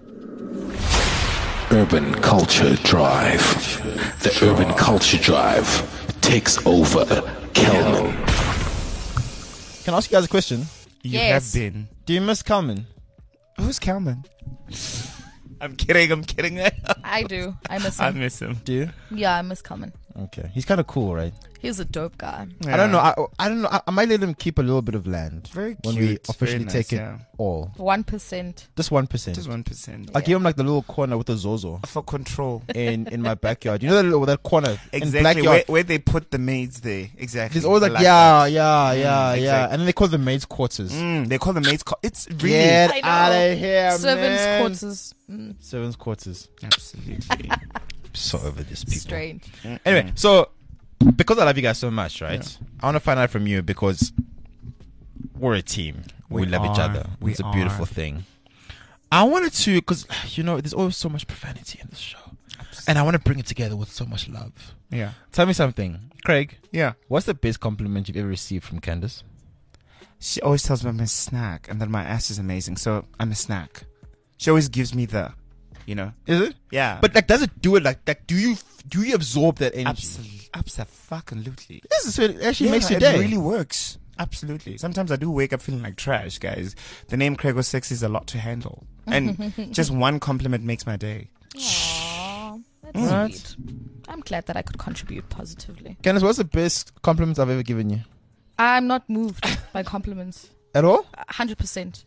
[SPEAKER 2] Urban Culture Drive. The Urban Culture Drive takes over Kelman.
[SPEAKER 3] Can I ask you guys a question?
[SPEAKER 5] You
[SPEAKER 4] Yes.
[SPEAKER 5] have been.
[SPEAKER 3] Do you miss Kalman?
[SPEAKER 5] Who's Kalman? I'm kidding. I'm kidding.
[SPEAKER 4] I do. I miss
[SPEAKER 5] I
[SPEAKER 4] him.
[SPEAKER 5] miss him.
[SPEAKER 3] Do you?
[SPEAKER 4] Yeah, I miss Kalman.
[SPEAKER 3] Okay, he's kind of cool, right?
[SPEAKER 4] He's a dope guy.
[SPEAKER 3] I don't know. I, I don't know. I, I might let him keep a little bit of land
[SPEAKER 5] Very
[SPEAKER 3] when
[SPEAKER 5] cute.
[SPEAKER 3] we officially
[SPEAKER 5] Very nice,
[SPEAKER 3] take it
[SPEAKER 5] yeah.
[SPEAKER 3] all.
[SPEAKER 4] One percent.
[SPEAKER 3] Just one percent.
[SPEAKER 5] Just one percent.
[SPEAKER 3] I'll give him like the little corner with the Zozo
[SPEAKER 5] For control.
[SPEAKER 3] in in my backyard. You know that little that corner in
[SPEAKER 5] Exactly.
[SPEAKER 3] backyard.
[SPEAKER 5] Where, where they put the maids there. Exactly.
[SPEAKER 3] There's always
[SPEAKER 5] I
[SPEAKER 3] like, yeah, yeah,
[SPEAKER 5] Mm,
[SPEAKER 3] yeah, yeah,
[SPEAKER 5] exactly.
[SPEAKER 3] and then they call the maids' quarters.
[SPEAKER 5] Mm, they call the maids. Co- it's really.
[SPEAKER 3] Get
[SPEAKER 4] I know.
[SPEAKER 3] out of here,
[SPEAKER 4] Servants'
[SPEAKER 3] man.
[SPEAKER 4] quarters. Mm,
[SPEAKER 3] Servants' quarters.
[SPEAKER 5] Absolutely.
[SPEAKER 3] So over this people.
[SPEAKER 4] strange.
[SPEAKER 3] Anyway, so because I love you guys so much, right?
[SPEAKER 5] Yeah.
[SPEAKER 3] I want to find out from you because we're a team. We,
[SPEAKER 5] We
[SPEAKER 3] love each
[SPEAKER 5] are.
[SPEAKER 3] other.
[SPEAKER 5] We
[SPEAKER 3] It's a beautiful
[SPEAKER 5] are.
[SPEAKER 3] thing. I wanted to, because you know, there's always so much profanity in this show, and I want to bring it together with so much love.
[SPEAKER 5] Yeah.
[SPEAKER 3] Tell me something, Craig.
[SPEAKER 5] Yeah.
[SPEAKER 3] What's the best compliment you've ever received from Candace?
[SPEAKER 5] She always tells me I'm a snack and that my ass is amazing. So I'm a snack. She always gives me the, you know.
[SPEAKER 3] Is it?
[SPEAKER 5] Yeah.
[SPEAKER 3] But like, does it do it like like? Do you do you absorb that energy?
[SPEAKER 5] absolutely, absolutely.
[SPEAKER 3] This is what it actually
[SPEAKER 5] Yeah,
[SPEAKER 3] makes your
[SPEAKER 5] it
[SPEAKER 3] day.
[SPEAKER 5] really works. Absolutely. Sometimes I do wake up feeling like trash, guys. The name Craig was sexy is a lot to handle, and just one compliment makes my day.
[SPEAKER 4] Aww, that's
[SPEAKER 3] Right.
[SPEAKER 4] sweet. I'm glad that I could contribute positively.
[SPEAKER 3] Candace, what's the best compliment I've ever given you?
[SPEAKER 4] I'm not moved by compliments.
[SPEAKER 3] At all?
[SPEAKER 4] one hundred percent.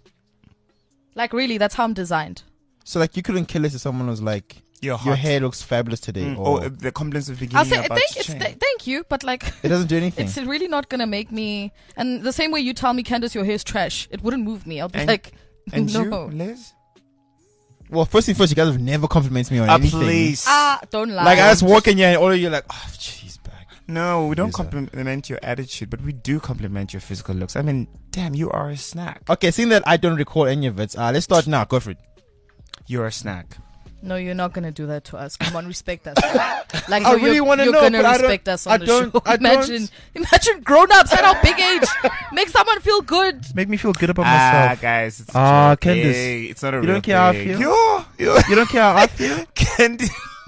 [SPEAKER 4] Like, really, that's how I'm designed.
[SPEAKER 3] So like, you couldn't kill it if someone was like,
[SPEAKER 5] Your,
[SPEAKER 3] your
[SPEAKER 5] hot.
[SPEAKER 3] hair looks fabulous today,
[SPEAKER 5] Mm,
[SPEAKER 3] or
[SPEAKER 5] or uh, the compliments of the
[SPEAKER 4] I'll
[SPEAKER 5] beginning
[SPEAKER 4] say
[SPEAKER 5] are about
[SPEAKER 4] thank,
[SPEAKER 5] to
[SPEAKER 4] it's
[SPEAKER 5] change.
[SPEAKER 4] th- thank you, but like,
[SPEAKER 3] it doesn't do anything.
[SPEAKER 4] it's really not gonna make me. And the same way you tell me, Candace, your hair's trash, it wouldn't move me. I'll be
[SPEAKER 5] And-
[SPEAKER 4] like,
[SPEAKER 5] And
[SPEAKER 4] no.
[SPEAKER 5] you, Liz?
[SPEAKER 3] Well, first thing first, you guys have never complimented me on
[SPEAKER 5] Ah,
[SPEAKER 3] anything.
[SPEAKER 5] please.
[SPEAKER 4] Ah, don't lie.
[SPEAKER 3] Like I just walk in here and all of you are like, oh, jeez, bag.
[SPEAKER 5] No, we don't
[SPEAKER 3] Yes, sir.
[SPEAKER 5] compliment your attitude, but we do compliment your physical looks. I mean, damn, you are a snack.
[SPEAKER 3] Okay, seeing that I don't recall any of it, uh, let's start now. Go for it.
[SPEAKER 5] You're a snack.
[SPEAKER 4] No, you're not gonna do that to us. Come on, respect us. Like,
[SPEAKER 3] I
[SPEAKER 4] you're-
[SPEAKER 3] really
[SPEAKER 4] you're-
[SPEAKER 3] wanna
[SPEAKER 4] you're
[SPEAKER 3] know,
[SPEAKER 4] gonna
[SPEAKER 3] but I don't-
[SPEAKER 4] respect us on
[SPEAKER 3] I
[SPEAKER 4] the
[SPEAKER 3] don't-
[SPEAKER 4] show.
[SPEAKER 3] I don't.
[SPEAKER 4] imagine, imagine grown-ups at our big age. Make someone feel good.
[SPEAKER 3] Make me feel good about
[SPEAKER 5] Ah, guys, it's a
[SPEAKER 3] Ah,
[SPEAKER 5] joke.
[SPEAKER 3] Candace.
[SPEAKER 5] Hey, it's not a
[SPEAKER 3] You
[SPEAKER 5] real
[SPEAKER 3] don't care how I
[SPEAKER 5] thing.
[SPEAKER 3] feel?
[SPEAKER 5] Yo, yo,
[SPEAKER 3] You don't care how I feel?
[SPEAKER 5] Candy.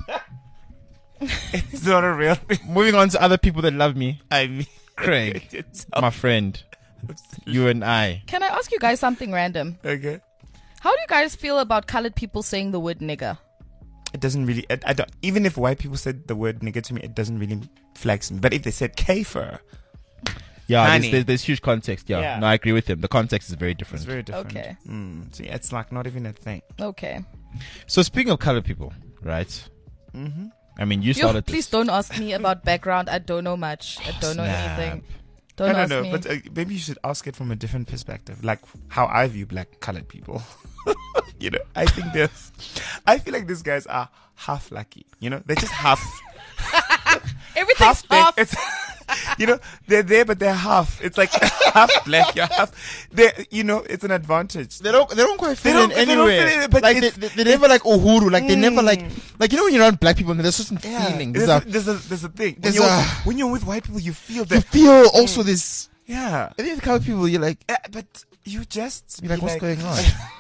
[SPEAKER 5] It's not a real thing.
[SPEAKER 3] Moving on to other people that love me.
[SPEAKER 5] I mean,
[SPEAKER 3] Craig,
[SPEAKER 5] it's
[SPEAKER 3] my friend, you and I.
[SPEAKER 4] Can I ask you guys something random?
[SPEAKER 5] okay.
[SPEAKER 4] How do you guys feel about colored people saying the word nigger?
[SPEAKER 5] It doesn't really. I, I don't. Even if white people said the word nigger to me, it doesn't really flex me. But if they said kafer,
[SPEAKER 3] Yeah, there's,
[SPEAKER 5] Honey.
[SPEAKER 3] there's, there's huge context. Yeah.
[SPEAKER 5] Yeah.
[SPEAKER 3] no, I agree with him. The context is very different.
[SPEAKER 5] it's very different.
[SPEAKER 4] Okay.
[SPEAKER 5] Mm, so yeah, it's like not even a thing.
[SPEAKER 4] Okay.
[SPEAKER 3] So speaking of colored people, right?
[SPEAKER 5] Mm-hmm.
[SPEAKER 3] I mean, you
[SPEAKER 4] You,
[SPEAKER 3] started
[SPEAKER 4] please
[SPEAKER 3] this.
[SPEAKER 4] don't ask me about background. I don't know much. I don't know
[SPEAKER 3] snap.
[SPEAKER 4] anything. Don't
[SPEAKER 5] I don't
[SPEAKER 4] ask
[SPEAKER 5] know,
[SPEAKER 4] me.
[SPEAKER 5] but uh, maybe you should ask it from a different perspective, like how I view black colored people. You know, I think there's. I feel like these guys are half lucky. You know, they're just half.
[SPEAKER 4] Everything's
[SPEAKER 5] half.
[SPEAKER 4] half.
[SPEAKER 5] They, it's, you know, they're there, but they're half. It's like half black. You're half. They, you know, it's an advantage.
[SPEAKER 3] They don't. They don't quite fit
[SPEAKER 5] They don't-
[SPEAKER 3] in
[SPEAKER 5] they don't
[SPEAKER 3] anywhere.
[SPEAKER 5] fit in, but
[SPEAKER 3] like they,
[SPEAKER 5] it's-
[SPEAKER 3] they, they never like uhuru. Like they never like.
[SPEAKER 5] Mm.
[SPEAKER 3] Like you know when you're around black people, and there's certain
[SPEAKER 5] Yeah.
[SPEAKER 3] feeling.
[SPEAKER 5] There's,
[SPEAKER 3] There's
[SPEAKER 5] a,
[SPEAKER 3] a,
[SPEAKER 5] there's a there's a thing. When
[SPEAKER 3] there's
[SPEAKER 5] you're,
[SPEAKER 3] a-
[SPEAKER 5] when you're with white people, you feel
[SPEAKER 3] you
[SPEAKER 5] that.
[SPEAKER 3] feel also this.
[SPEAKER 5] Yeah.
[SPEAKER 3] I think the colored people, you're like,
[SPEAKER 5] Uh, but you just
[SPEAKER 3] you're like,
[SPEAKER 5] be
[SPEAKER 3] what's going on?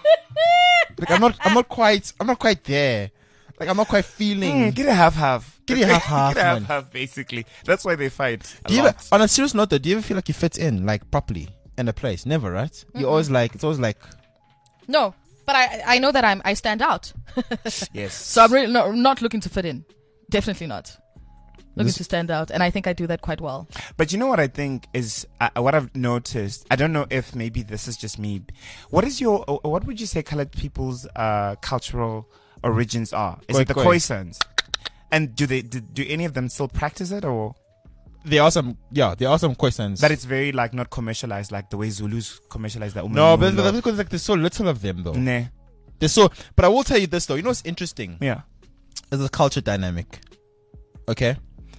[SPEAKER 3] Like I'm not. I'm not quite. I'm not quite there. Like I'm not quite feeling.
[SPEAKER 5] Mm, get a half half.
[SPEAKER 3] Get a half-half,
[SPEAKER 5] Get a half
[SPEAKER 3] man.
[SPEAKER 5] half. Basically, that's why they fight. A
[SPEAKER 3] Do you ever,
[SPEAKER 5] lot.
[SPEAKER 3] on a serious note though, do you ever feel like you fit in like properly in a place? Never, right? You're always like, it's always like,
[SPEAKER 4] No, but I I know that I'm I stand out.
[SPEAKER 5] Yes.
[SPEAKER 4] So I'm really not, not looking to fit in. Definitely not. Looking
[SPEAKER 3] This-
[SPEAKER 4] to stand out, and I think I do that quite well.
[SPEAKER 5] But you know what I think is uh, what I've noticed. I don't know if maybe this is just me. What is your? Uh, what would you say colored people's uh, cultural origins are? Is
[SPEAKER 3] Khoi
[SPEAKER 5] it the
[SPEAKER 3] khoi.
[SPEAKER 5] Khoisans? And do they do, do any of them still practice it, or
[SPEAKER 3] there are some, yeah, there are some questions.
[SPEAKER 5] that it's very like not commercialized like the way Zulus commercialize that?
[SPEAKER 3] no, but that's because like there's so little of them though.
[SPEAKER 5] Nah.
[SPEAKER 3] There's so, but I will tell you this though. You know what's interesting?
[SPEAKER 5] Yeah.
[SPEAKER 3] There's a culture dynamic. Okay.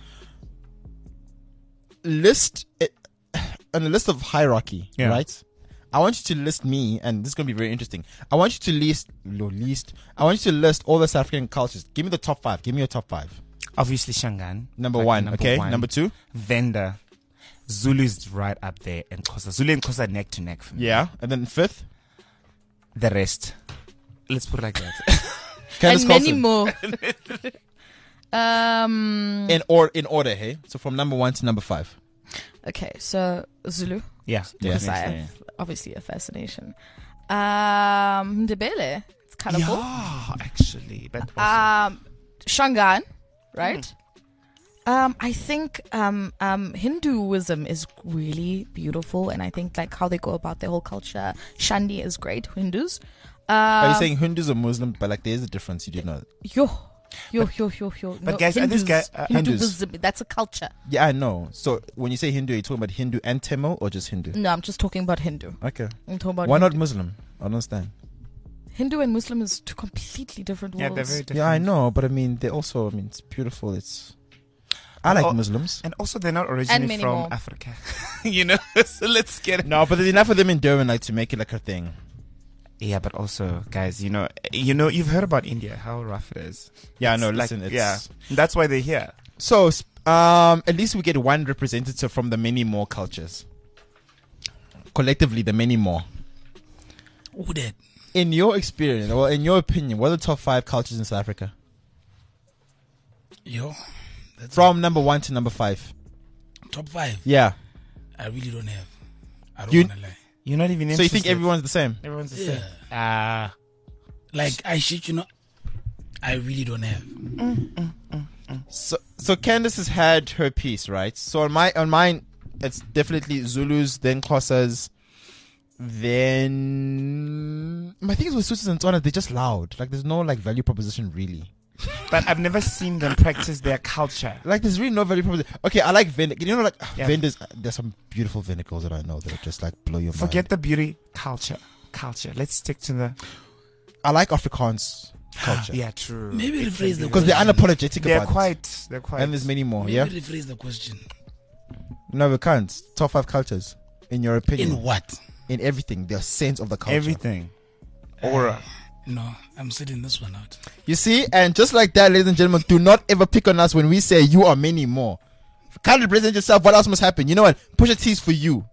[SPEAKER 3] List it on a list of hierarchy,
[SPEAKER 5] Yeah.
[SPEAKER 3] right? I want you to list me, and this is going to be very interesting. I want you to list, no, list. I want you to list all the South African cultures. Give me the top five. Give me your top five.
[SPEAKER 5] Obviously Shangaan.
[SPEAKER 3] Number
[SPEAKER 5] Like
[SPEAKER 3] one,
[SPEAKER 5] number
[SPEAKER 3] okay.
[SPEAKER 5] one.
[SPEAKER 3] Number two,
[SPEAKER 5] Venda. Zulu is right up there, and Xhosa. Zulu and Xhosa neck to neck for me.
[SPEAKER 3] yeah, and then fifth,
[SPEAKER 5] The rest. Let's put it like that.
[SPEAKER 3] Candace
[SPEAKER 4] and many
[SPEAKER 3] Carlson.
[SPEAKER 4] more. um.
[SPEAKER 3] In or in order, hey. So from number one to number five.
[SPEAKER 4] Okay, so Zulu.
[SPEAKER 5] Yeah.
[SPEAKER 4] Because I
[SPEAKER 5] definitely.
[SPEAKER 4] have obviously a fascination. Um, Ndebele. It's colorful.
[SPEAKER 5] Yeah, actually, but also,
[SPEAKER 4] Um, Shangaan, right? Um, I think um, um, Hinduism is really beautiful, and I think like how they go about their whole culture. Shandi is great. Hindus.
[SPEAKER 3] Are you
[SPEAKER 4] Um,
[SPEAKER 3] saying Hindus or Muslim? But like, there's a difference. You did know.
[SPEAKER 4] Yo, yo, yo, yo, yo.
[SPEAKER 5] but
[SPEAKER 4] No,
[SPEAKER 5] guys, are this guy- uh,
[SPEAKER 4] Hinduism, that's a culture.
[SPEAKER 3] Yeah, I know. So when you say Hindu, are you talking about Hindu and Tamil or just Hindu?
[SPEAKER 4] No, I'm just talking about Hindu.
[SPEAKER 3] Okay.
[SPEAKER 4] I'm talking about
[SPEAKER 3] Why not
[SPEAKER 4] Hindu.
[SPEAKER 3] Muslim? I don't understand.
[SPEAKER 4] Hindu and Muslim is two completely different
[SPEAKER 5] Yeah,
[SPEAKER 4] worlds.
[SPEAKER 5] they're very different.
[SPEAKER 3] Yeah, I know, but I mean, they also. I mean, it's beautiful. It's. I like
[SPEAKER 5] Oh,
[SPEAKER 3] Muslims.
[SPEAKER 5] And also, they're not originally
[SPEAKER 4] many
[SPEAKER 5] from
[SPEAKER 4] more.
[SPEAKER 5] Africa. you know, so let's get it.
[SPEAKER 3] No, but there's enough of them in Durban like to make it like a thing.
[SPEAKER 5] Yeah, but also, guys, you know, you know, you've heard about India, how rough it is.
[SPEAKER 3] Yeah, I
[SPEAKER 5] It's
[SPEAKER 3] know.
[SPEAKER 5] like-
[SPEAKER 3] Listen, it's,
[SPEAKER 5] yeah, that's why they're here.
[SPEAKER 3] So, sp- um, at least we get one representative from the many more cultures. Collectively, the many more.
[SPEAKER 7] Who that?
[SPEAKER 3] In your experience, or in your opinion, what are the top five cultures in South Africa?
[SPEAKER 7] Yo, that's
[SPEAKER 3] From number one to number five.
[SPEAKER 7] top five.
[SPEAKER 3] Yeah.
[SPEAKER 7] I really don't have. I don't
[SPEAKER 3] You-
[SPEAKER 7] wanna lie.
[SPEAKER 5] You're not even
[SPEAKER 3] So you think
[SPEAKER 5] interested.
[SPEAKER 3] everyone's the same?
[SPEAKER 5] everyone's the
[SPEAKER 7] Yeah.
[SPEAKER 5] same? Ah,
[SPEAKER 7] Like I shit, you know. I really don't have.
[SPEAKER 3] So, so Candace has had her piece, right? So on my, on mine, it's definitely Zulus, then Xhosas, then my thing is with Susis and Tswana, they're just loud. Like there's no like value proposition really.
[SPEAKER 5] but I've never seen them practice their culture.
[SPEAKER 3] Like there's really no value proposition. Okay, I like Vend. You know, like
[SPEAKER 5] Yeah.
[SPEAKER 3] vendors. There's some beautiful vehicles that I know that are just like blow your
[SPEAKER 5] Forget
[SPEAKER 3] mind.
[SPEAKER 5] the beauty, culture, culture. Let's stick to the.
[SPEAKER 3] I like Afrikaans culture.
[SPEAKER 5] Yeah, true.
[SPEAKER 7] Maybe rephrase the
[SPEAKER 3] Because they're
[SPEAKER 7] question.
[SPEAKER 3] unapologetic
[SPEAKER 5] They're
[SPEAKER 3] about
[SPEAKER 5] quite. They're
[SPEAKER 3] it.
[SPEAKER 5] quite.
[SPEAKER 3] And there's many more.
[SPEAKER 7] Maybe
[SPEAKER 3] Yeah.
[SPEAKER 7] rephrase the question.
[SPEAKER 3] No, we can't. Top five cultures, in your opinion,
[SPEAKER 7] In what?
[SPEAKER 3] in everything, the sense of the culture.
[SPEAKER 5] everything. Aura.
[SPEAKER 7] No, I'm sitting this one out.
[SPEAKER 3] You see, and just like that, ladies and gentlemen, do not ever pick on us when we say you are many more. If you can't represent yourself, what else must happen? You know what? Push a T's for you.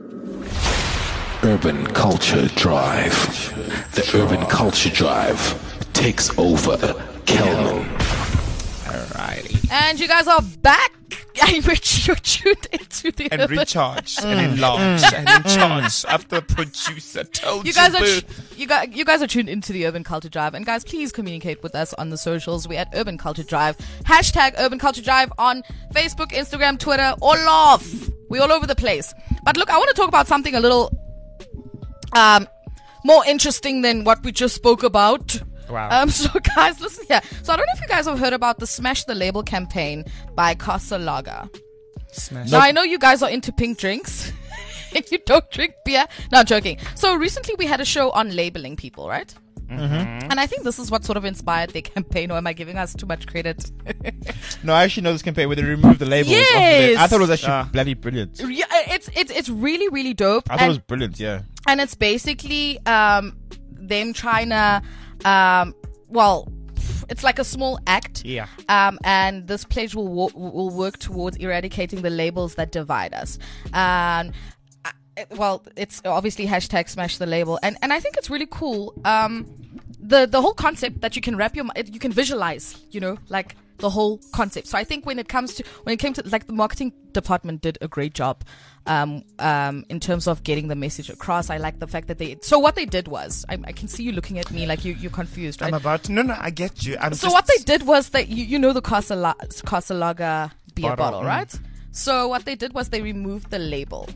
[SPEAKER 2] Urban Culture Drive. The Urban Culture Drive takes over Kelman.
[SPEAKER 5] Alrighty.
[SPEAKER 4] And you guys are back. I wish you're tuned into the
[SPEAKER 5] And
[SPEAKER 4] urban-
[SPEAKER 5] recharge and enlarge and recharge after producer told
[SPEAKER 4] You guys are
[SPEAKER 5] boo.
[SPEAKER 4] ch- you guys you guys are tuned into the Urban Culture Drive, and guys, please communicate with us on the socials. We're at Urban Culture Drive, hashtag Urban Culture Drive on Facebook, Instagram, Twitter, all off. We're all over the place. But look, I want to talk about something a little um more interesting than what we just spoke about.
[SPEAKER 5] Wow.
[SPEAKER 4] Um, so guys, listen here. So I don't know if you guys have heard about the Smash the Label campaign by Casa Lager.
[SPEAKER 5] Smash.
[SPEAKER 4] Now I know you guys are into pink drinks. You don't drink beer. No, I'm joking. So recently we had a show on labeling people, right? Mm-hmm. And I think this is what sort of inspired their campaign. Or am I giving us too much credit?
[SPEAKER 3] No, I actually know this campaign where they removed the labels. off of
[SPEAKER 4] Yes.
[SPEAKER 3] it. I thought it was actually
[SPEAKER 5] Ah.
[SPEAKER 3] bloody brilliant.
[SPEAKER 4] Yeah, it's it's it's really really dope.
[SPEAKER 3] I thought it
[SPEAKER 4] And-
[SPEAKER 3] was brilliant, yeah.
[SPEAKER 4] and it's basically um them trying to um well it's like a small act.
[SPEAKER 5] Yeah.
[SPEAKER 4] Um, and this pledge will wo- will work towards eradicating the labels that divide us. Um, I- it- well, it's obviously hashtag smash the label, and and I think it's really cool. Um, the the whole concept that you can wrap your mi- you can visualize, you know, like the whole concept. So I think when it comes to when it came to like the marketing department did a great job um um in terms of getting the message across. I like the fact that they so what they did was I, I can see you looking at me like you you're confused, right?
[SPEAKER 5] I'm about to. No, no, I get you. I'm
[SPEAKER 4] So
[SPEAKER 5] just,
[SPEAKER 4] what they did was that you, you know the Casa, La- Casa Lager beer
[SPEAKER 5] Bottle,
[SPEAKER 4] bottle,
[SPEAKER 5] mm.
[SPEAKER 4] right? So what they did was they removed the label,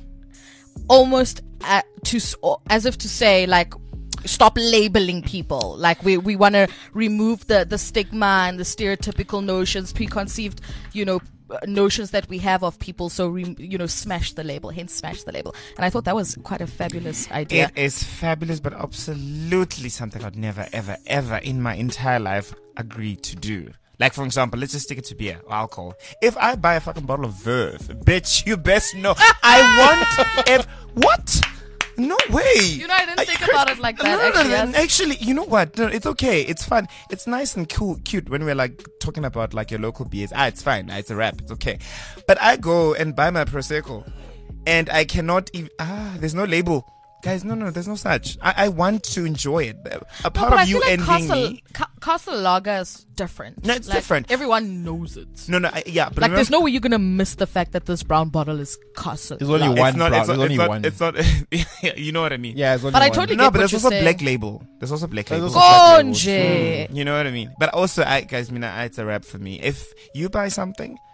[SPEAKER 4] almost at, to s- or as if to say like, stop labeling people. Like we we want to remove the the stigma and the stereotypical notions, preconceived, you know. uh, notions that we have of people, so re, you know, smash the label, hence smash the label. And I thought that was quite a fabulous idea.
[SPEAKER 5] It is fabulous, but absolutely something I'd never, ever, ever in my entire life agree to do. Like, for example, let's just stick it to beer or alcohol. If I buy a fucking bottle of Verve, bitch, you best know. I want it. What? No way.
[SPEAKER 4] You know, I didn't
[SPEAKER 5] Are
[SPEAKER 4] think
[SPEAKER 5] crazy?
[SPEAKER 4] about it like that,
[SPEAKER 5] No, no,
[SPEAKER 4] actually,
[SPEAKER 5] no, no,
[SPEAKER 4] yes.
[SPEAKER 5] actually, you know what? No, it's okay. It's fun. It's nice and cool, cute when we're like talking about like your local beers. Ah, it's fine. Ah, it's a wrap. It's okay. But I go and buy my Prosecco and I cannot even, ah, there's no label. Guys, no, no, there's no such. I, I want to enjoy it. A
[SPEAKER 4] No,
[SPEAKER 5] part
[SPEAKER 4] but
[SPEAKER 5] of
[SPEAKER 4] I
[SPEAKER 5] you
[SPEAKER 4] feel like
[SPEAKER 5] envying
[SPEAKER 4] Castle,
[SPEAKER 5] me.
[SPEAKER 4] Ca- Castle Lager is different.
[SPEAKER 5] No, it's
[SPEAKER 4] Like,
[SPEAKER 5] different.
[SPEAKER 4] Everyone knows it.
[SPEAKER 5] No, no, I, yeah, but
[SPEAKER 4] Like,
[SPEAKER 5] remember-
[SPEAKER 4] there's no way you're gonna miss the fact that this brown bottle is Castle.
[SPEAKER 3] There's only
[SPEAKER 4] Lager.
[SPEAKER 3] one
[SPEAKER 5] it's not,
[SPEAKER 3] brown-
[SPEAKER 5] it's not,
[SPEAKER 3] there's
[SPEAKER 5] it's
[SPEAKER 3] only
[SPEAKER 5] not,
[SPEAKER 3] one.
[SPEAKER 5] it's not, yeah, you know what I mean?
[SPEAKER 3] Yeah, it's only
[SPEAKER 4] But I
[SPEAKER 3] one.
[SPEAKER 4] totally
[SPEAKER 5] No,
[SPEAKER 4] get
[SPEAKER 5] but
[SPEAKER 4] what
[SPEAKER 5] there's
[SPEAKER 4] you're
[SPEAKER 5] also
[SPEAKER 4] saying.
[SPEAKER 5] black label. There's also black
[SPEAKER 3] There's
[SPEAKER 5] label.
[SPEAKER 3] also black labels.
[SPEAKER 4] Konje.
[SPEAKER 5] You know what I mean? But also, I guys, Mina, it's a wrap for me. If you buy something,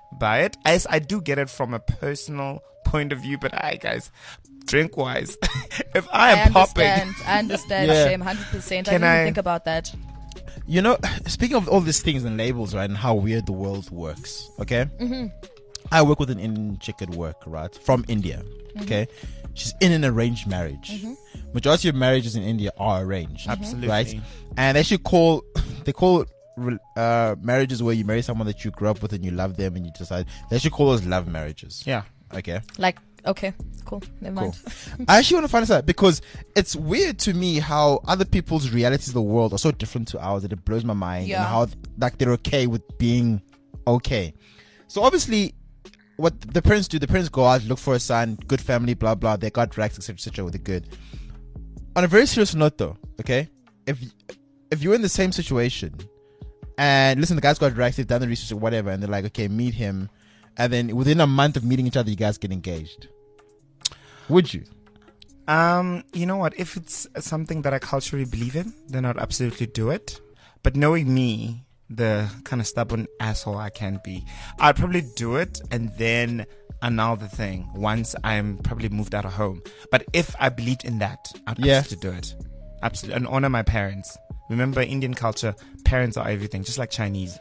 [SPEAKER 5] by it. As I do get it from a personal point of view, but I guys, drink wise, if I am
[SPEAKER 4] I
[SPEAKER 5] popping,
[SPEAKER 4] understand. I understand,
[SPEAKER 3] Yeah.
[SPEAKER 4] Shame, one hundred percent. I
[SPEAKER 5] Can
[SPEAKER 4] didn't even
[SPEAKER 5] I-
[SPEAKER 4] think about that.
[SPEAKER 3] You know, speaking of all these things and labels, right, and how weird the world works, okay? Mm-hmm. I work with an Indian chick at work, right, from India,
[SPEAKER 4] Mm-hmm.
[SPEAKER 3] okay? She's in an arranged marriage. Majority of marriages in India are arranged,
[SPEAKER 5] Absolutely.
[SPEAKER 3] right? And they should call, they call uh, marriages where you marry someone that you grew up with and you love them and you decide, they should call those love marriages.
[SPEAKER 5] yeah.
[SPEAKER 3] Okay.
[SPEAKER 4] Like, okay, cool. Never mind.
[SPEAKER 3] I actually want to find this out because it's weird to me how other people's realities of the world are so different to ours that it blows my mind.
[SPEAKER 4] Yeah.
[SPEAKER 3] And how like they're okay with being okay. So obviously, what the parents do, the parents go out, look for a son, good family, blah blah. They got rags, et cetera, et cetera. With the good. On a very serious note, though, okay, if if you're in the same situation, and listen, the guy's got rags, they've done the research or whatever, and they're like, okay, meet him, and then within a month of meeting each other, you guys get engaged. Would you?
[SPEAKER 5] Um, you know what? If it's something that I culturally believe in, then I'd absolutely do it. But knowing me, the kind of stubborn asshole I can be, I'd probably do it and then annul the thing once I'm probably moved out of home. But if I believed in that, I'd
[SPEAKER 3] Yeah.
[SPEAKER 5] absolutely do it. Absolutely. And honor my parents. Remember, Indian culture, parents are everything, just like Chinese.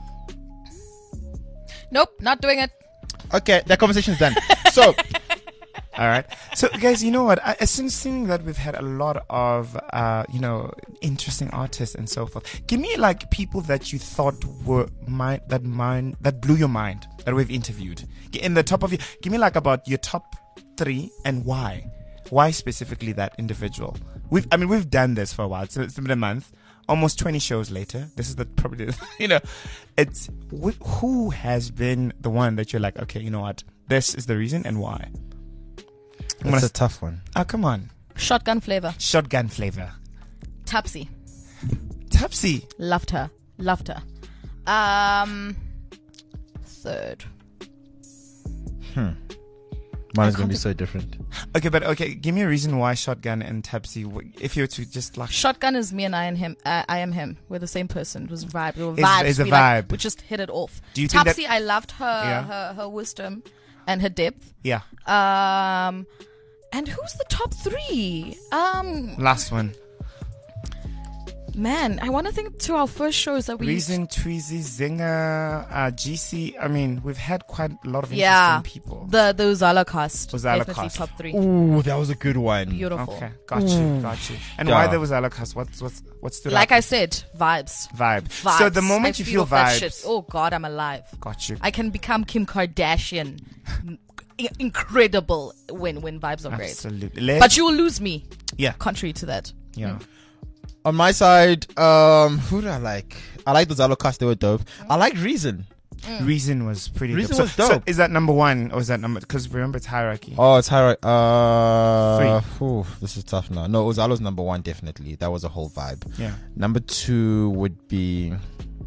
[SPEAKER 4] Nope, not doing it.
[SPEAKER 3] Okay, that conversation's done. So,
[SPEAKER 5] All right. So, guys, you know what? I, since seeing that we've had a lot of, uh, you know, interesting artists and so forth, give me like people that you thought were mind that mind that blew your mind that we've interviewed. In the top of your, give me like about your top three and why. Why specifically that individual? We've, I mean, we've done this for a while. So it's been a month, almost twenty shows later. This is the probably, you know, it's wh- who has been the one that you're like, okay, you know what? This is the reason and why. I'm
[SPEAKER 3] that's
[SPEAKER 5] gonna
[SPEAKER 3] a tough one.
[SPEAKER 5] Oh, come on.
[SPEAKER 4] Shotgun flavor.
[SPEAKER 5] Shotgun flavor.
[SPEAKER 4] Tapsi.
[SPEAKER 5] Tapsi.
[SPEAKER 4] Loved her. Loved her. Um, third.
[SPEAKER 3] Mine is going to be so different.
[SPEAKER 5] Okay, but okay, give me a reason why Shotgun and Tapsi, w- if you were to just like.
[SPEAKER 4] Shotgun is me and I and him. Uh, I am him. We're the same person. It was a vibe. We were
[SPEAKER 5] It's-
[SPEAKER 4] vibes.
[SPEAKER 5] it's a
[SPEAKER 4] we, like,
[SPEAKER 5] vibe.
[SPEAKER 4] we just hit it off.
[SPEAKER 5] Do you think that-
[SPEAKER 4] Tapsi, I loved her,
[SPEAKER 5] Yeah.
[SPEAKER 4] her her wisdom and her depth.
[SPEAKER 5] Yeah.
[SPEAKER 4] Um, and who's the top three? Um,
[SPEAKER 5] Last one.
[SPEAKER 4] man, I want to think to our first shows that we.
[SPEAKER 5] Reason, Tweezy, Zinger, uh, G C. I mean, we've had quite a lot of interesting
[SPEAKER 4] Yeah,
[SPEAKER 5] people.
[SPEAKER 4] the the Uzala cast.
[SPEAKER 5] Uzala
[SPEAKER 4] Definitely
[SPEAKER 5] cast.
[SPEAKER 4] top three.
[SPEAKER 3] Ooh, that was a good one.
[SPEAKER 4] Beautiful.
[SPEAKER 5] Okay, got you, got you. And
[SPEAKER 3] Yeah.
[SPEAKER 5] why there was Alakas? What's what's what's the
[SPEAKER 4] Like I said, vibes.
[SPEAKER 5] vibe?
[SPEAKER 4] Vibes.
[SPEAKER 5] So the moment
[SPEAKER 4] I
[SPEAKER 5] you feel
[SPEAKER 4] off that
[SPEAKER 5] vibes,
[SPEAKER 4] shit, oh God, I'm alive.
[SPEAKER 5] got you.
[SPEAKER 4] I can become Kim Kardashian. I- Incredible when when vibes are great.
[SPEAKER 5] Absolutely. Let-
[SPEAKER 4] But you will lose me.
[SPEAKER 5] yeah,
[SPEAKER 4] Contrary to that.
[SPEAKER 5] yeah.
[SPEAKER 3] On my side, um, who do I like? I like the Zalo cast. They were dope. I like Reason.
[SPEAKER 5] Reason was pretty.
[SPEAKER 3] Reason
[SPEAKER 5] dope.
[SPEAKER 3] was
[SPEAKER 5] So, so
[SPEAKER 3] dope.
[SPEAKER 5] is that number one or is that number? Because remember, it's hierarchy.
[SPEAKER 3] Oh, it's high. Uh, whew, this is tough now. No, Uzalo's number one, definitely. That was a whole vibe.
[SPEAKER 5] Yeah.
[SPEAKER 3] Number two would be.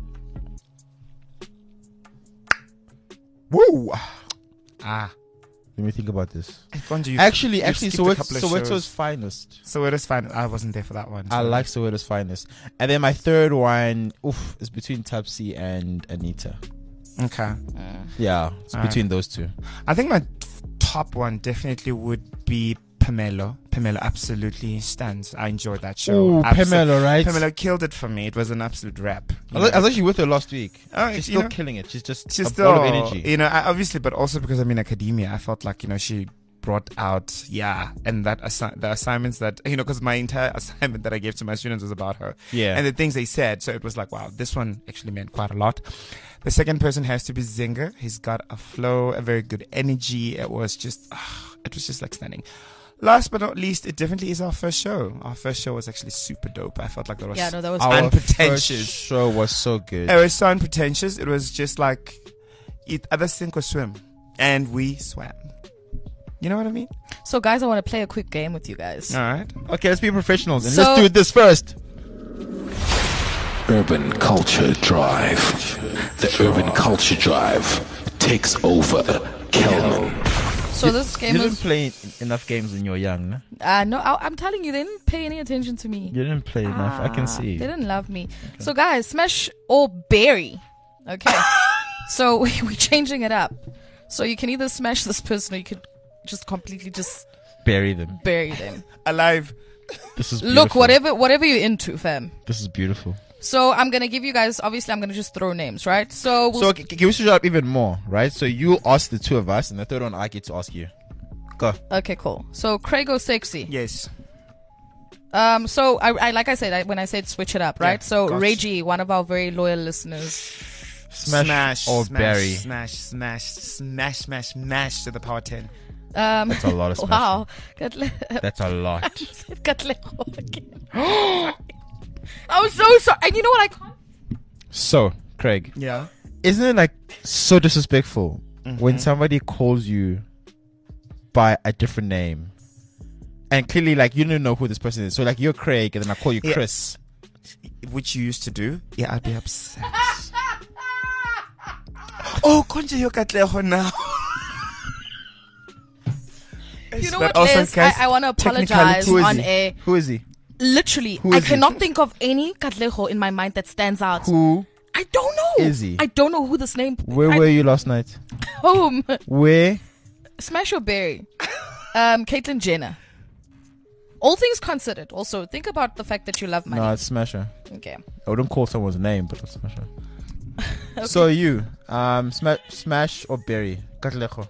[SPEAKER 3] Woo!
[SPEAKER 5] Ah.
[SPEAKER 3] Let me think about this.
[SPEAKER 5] Conju, you-
[SPEAKER 3] Actually,
[SPEAKER 5] you've
[SPEAKER 3] actually,
[SPEAKER 5] skipped a
[SPEAKER 3] Soweto,
[SPEAKER 5] couple of
[SPEAKER 3] Soweto's
[SPEAKER 5] shows.
[SPEAKER 3] finest.
[SPEAKER 5] So it is fine. I wasn't there for that one.
[SPEAKER 3] I
[SPEAKER 5] so-
[SPEAKER 3] like Soweto's finest. And then my third one, oof, is between Tapsi and Anita.
[SPEAKER 5] Okay.
[SPEAKER 3] Yeah, it's
[SPEAKER 5] Alright.
[SPEAKER 3] between those two.
[SPEAKER 5] I think my t- top one definitely would be Pamela. Pamela absolutely stands. I enjoyed that show.
[SPEAKER 3] Ooh,
[SPEAKER 5] Absol-
[SPEAKER 3] Pamela, right?
[SPEAKER 5] Pamela killed it for me. It was an absolute rap. you
[SPEAKER 3] I was,
[SPEAKER 5] know.
[SPEAKER 3] I was actually with her last week.
[SPEAKER 5] Oh,
[SPEAKER 3] She's
[SPEAKER 5] you
[SPEAKER 3] still
[SPEAKER 5] know,
[SPEAKER 3] killing it. She's just
[SPEAKER 5] she's
[SPEAKER 3] a
[SPEAKER 5] still,
[SPEAKER 3] ball of energy.
[SPEAKER 5] you know, I, obviously, but also because I'm in academia, I felt like, you know, she brought out, yeah, and that assi- the assignments that, you know, because my entire assignment that I gave to my students was about her.
[SPEAKER 3] Yeah.
[SPEAKER 5] And the things they said. So it was like, wow, this one actually meant quite a lot. The second person has to be Zinger. He's got a flow, a very good energy. It was just, ah, it was just like stunning. Last but not least, it definitely is our first show. Our first show was actually super dope. I felt like that was
[SPEAKER 4] Yeah, no, that was
[SPEAKER 3] Our
[SPEAKER 5] unpretentious.
[SPEAKER 3] first show was so good.
[SPEAKER 5] It was so unpretentious. It was just like it other sink or swim, and we swam. You know what I mean?
[SPEAKER 4] So, guys, I want to play a quick game with you guys.
[SPEAKER 5] All right.
[SPEAKER 3] Okay, let's be professionals and
[SPEAKER 4] So-
[SPEAKER 3] let's do this first.
[SPEAKER 2] Urban Culture Drive. The Urban Culture Drive takes over Kelman.
[SPEAKER 4] So this game
[SPEAKER 3] You didn't
[SPEAKER 4] is.
[SPEAKER 3] play enough games when you were young, no?
[SPEAKER 4] Uh, no, I, I'm telling you, they didn't pay any attention to me.
[SPEAKER 3] You didn't play enough. I can
[SPEAKER 4] Ah,
[SPEAKER 3] see.
[SPEAKER 4] They didn't love me. So, guys, smash or bury. Okay. So we, we're changing it up. So you can either smash this person or you could just completely just
[SPEAKER 3] Bury them.
[SPEAKER 4] bury them.
[SPEAKER 5] Alive.
[SPEAKER 3] This is
[SPEAKER 4] Look,
[SPEAKER 3] beautiful.
[SPEAKER 4] whatever whatever you're into, fam.
[SPEAKER 3] This is beautiful.
[SPEAKER 4] So I'm gonna give you guys. Obviously, I'm gonna just throw names, right? So we'll
[SPEAKER 3] So c- can we switch it up even more, right? So you ask the two of us, and the third one I get to ask you. Go.
[SPEAKER 4] okay, cool. So Craig or Sexy.
[SPEAKER 5] Yes.
[SPEAKER 4] Um. So I, I like I said I, when I said switch it up, right?
[SPEAKER 5] Yeah,
[SPEAKER 4] so
[SPEAKER 5] gotcha.
[SPEAKER 4] Reggie, one of our very loyal listeners.
[SPEAKER 3] Smash, or
[SPEAKER 5] smash,
[SPEAKER 3] bury.
[SPEAKER 5] Smash, smash, smash, smash, smash to the power ten.
[SPEAKER 4] Um.
[SPEAKER 3] That's a lot of smashing.
[SPEAKER 4] Wow. Katle-
[SPEAKER 3] That's a lot.
[SPEAKER 4] I said Katleho again. I'm so sorry. And you know what? I can't.
[SPEAKER 3] So, Craig,
[SPEAKER 5] Yeah.
[SPEAKER 3] isn't it like so disrespectful
[SPEAKER 5] Mm-hmm.
[SPEAKER 3] when somebody calls you by a different name? And clearly, like, you don't know who this person is. So, like, you're Craig, and then I call you
[SPEAKER 5] Yeah.
[SPEAKER 3] Chris.
[SPEAKER 5] Which you used to do. Yeah, I'd be upset. Oh, konje yo Katleho now.
[SPEAKER 4] You know
[SPEAKER 5] But
[SPEAKER 4] what,
[SPEAKER 5] also,
[SPEAKER 4] Liz?
[SPEAKER 5] guys,
[SPEAKER 4] I, I want to apologize
[SPEAKER 5] technicality-
[SPEAKER 3] Who is
[SPEAKER 4] on
[SPEAKER 3] he?
[SPEAKER 4] air.
[SPEAKER 3] Who is he?
[SPEAKER 4] Literally,
[SPEAKER 3] Who
[SPEAKER 4] I
[SPEAKER 3] is he?
[SPEAKER 4] cannot think of any Katleho in my mind that stands out.
[SPEAKER 3] Who
[SPEAKER 4] I don't know.
[SPEAKER 3] is he?
[SPEAKER 4] I don't know who this name.
[SPEAKER 3] Where
[SPEAKER 4] I,
[SPEAKER 3] were you last night?
[SPEAKER 4] Home.
[SPEAKER 3] Where?
[SPEAKER 4] Smash or bury? Um, Caitlyn Jenner. All things considered. Also, think about the fact that you love money.
[SPEAKER 3] No, it's Smasher.
[SPEAKER 4] Okay.
[SPEAKER 3] I wouldn't call someone's name, but it's Smasher. So you, um, sma- smash or bury? Katleho.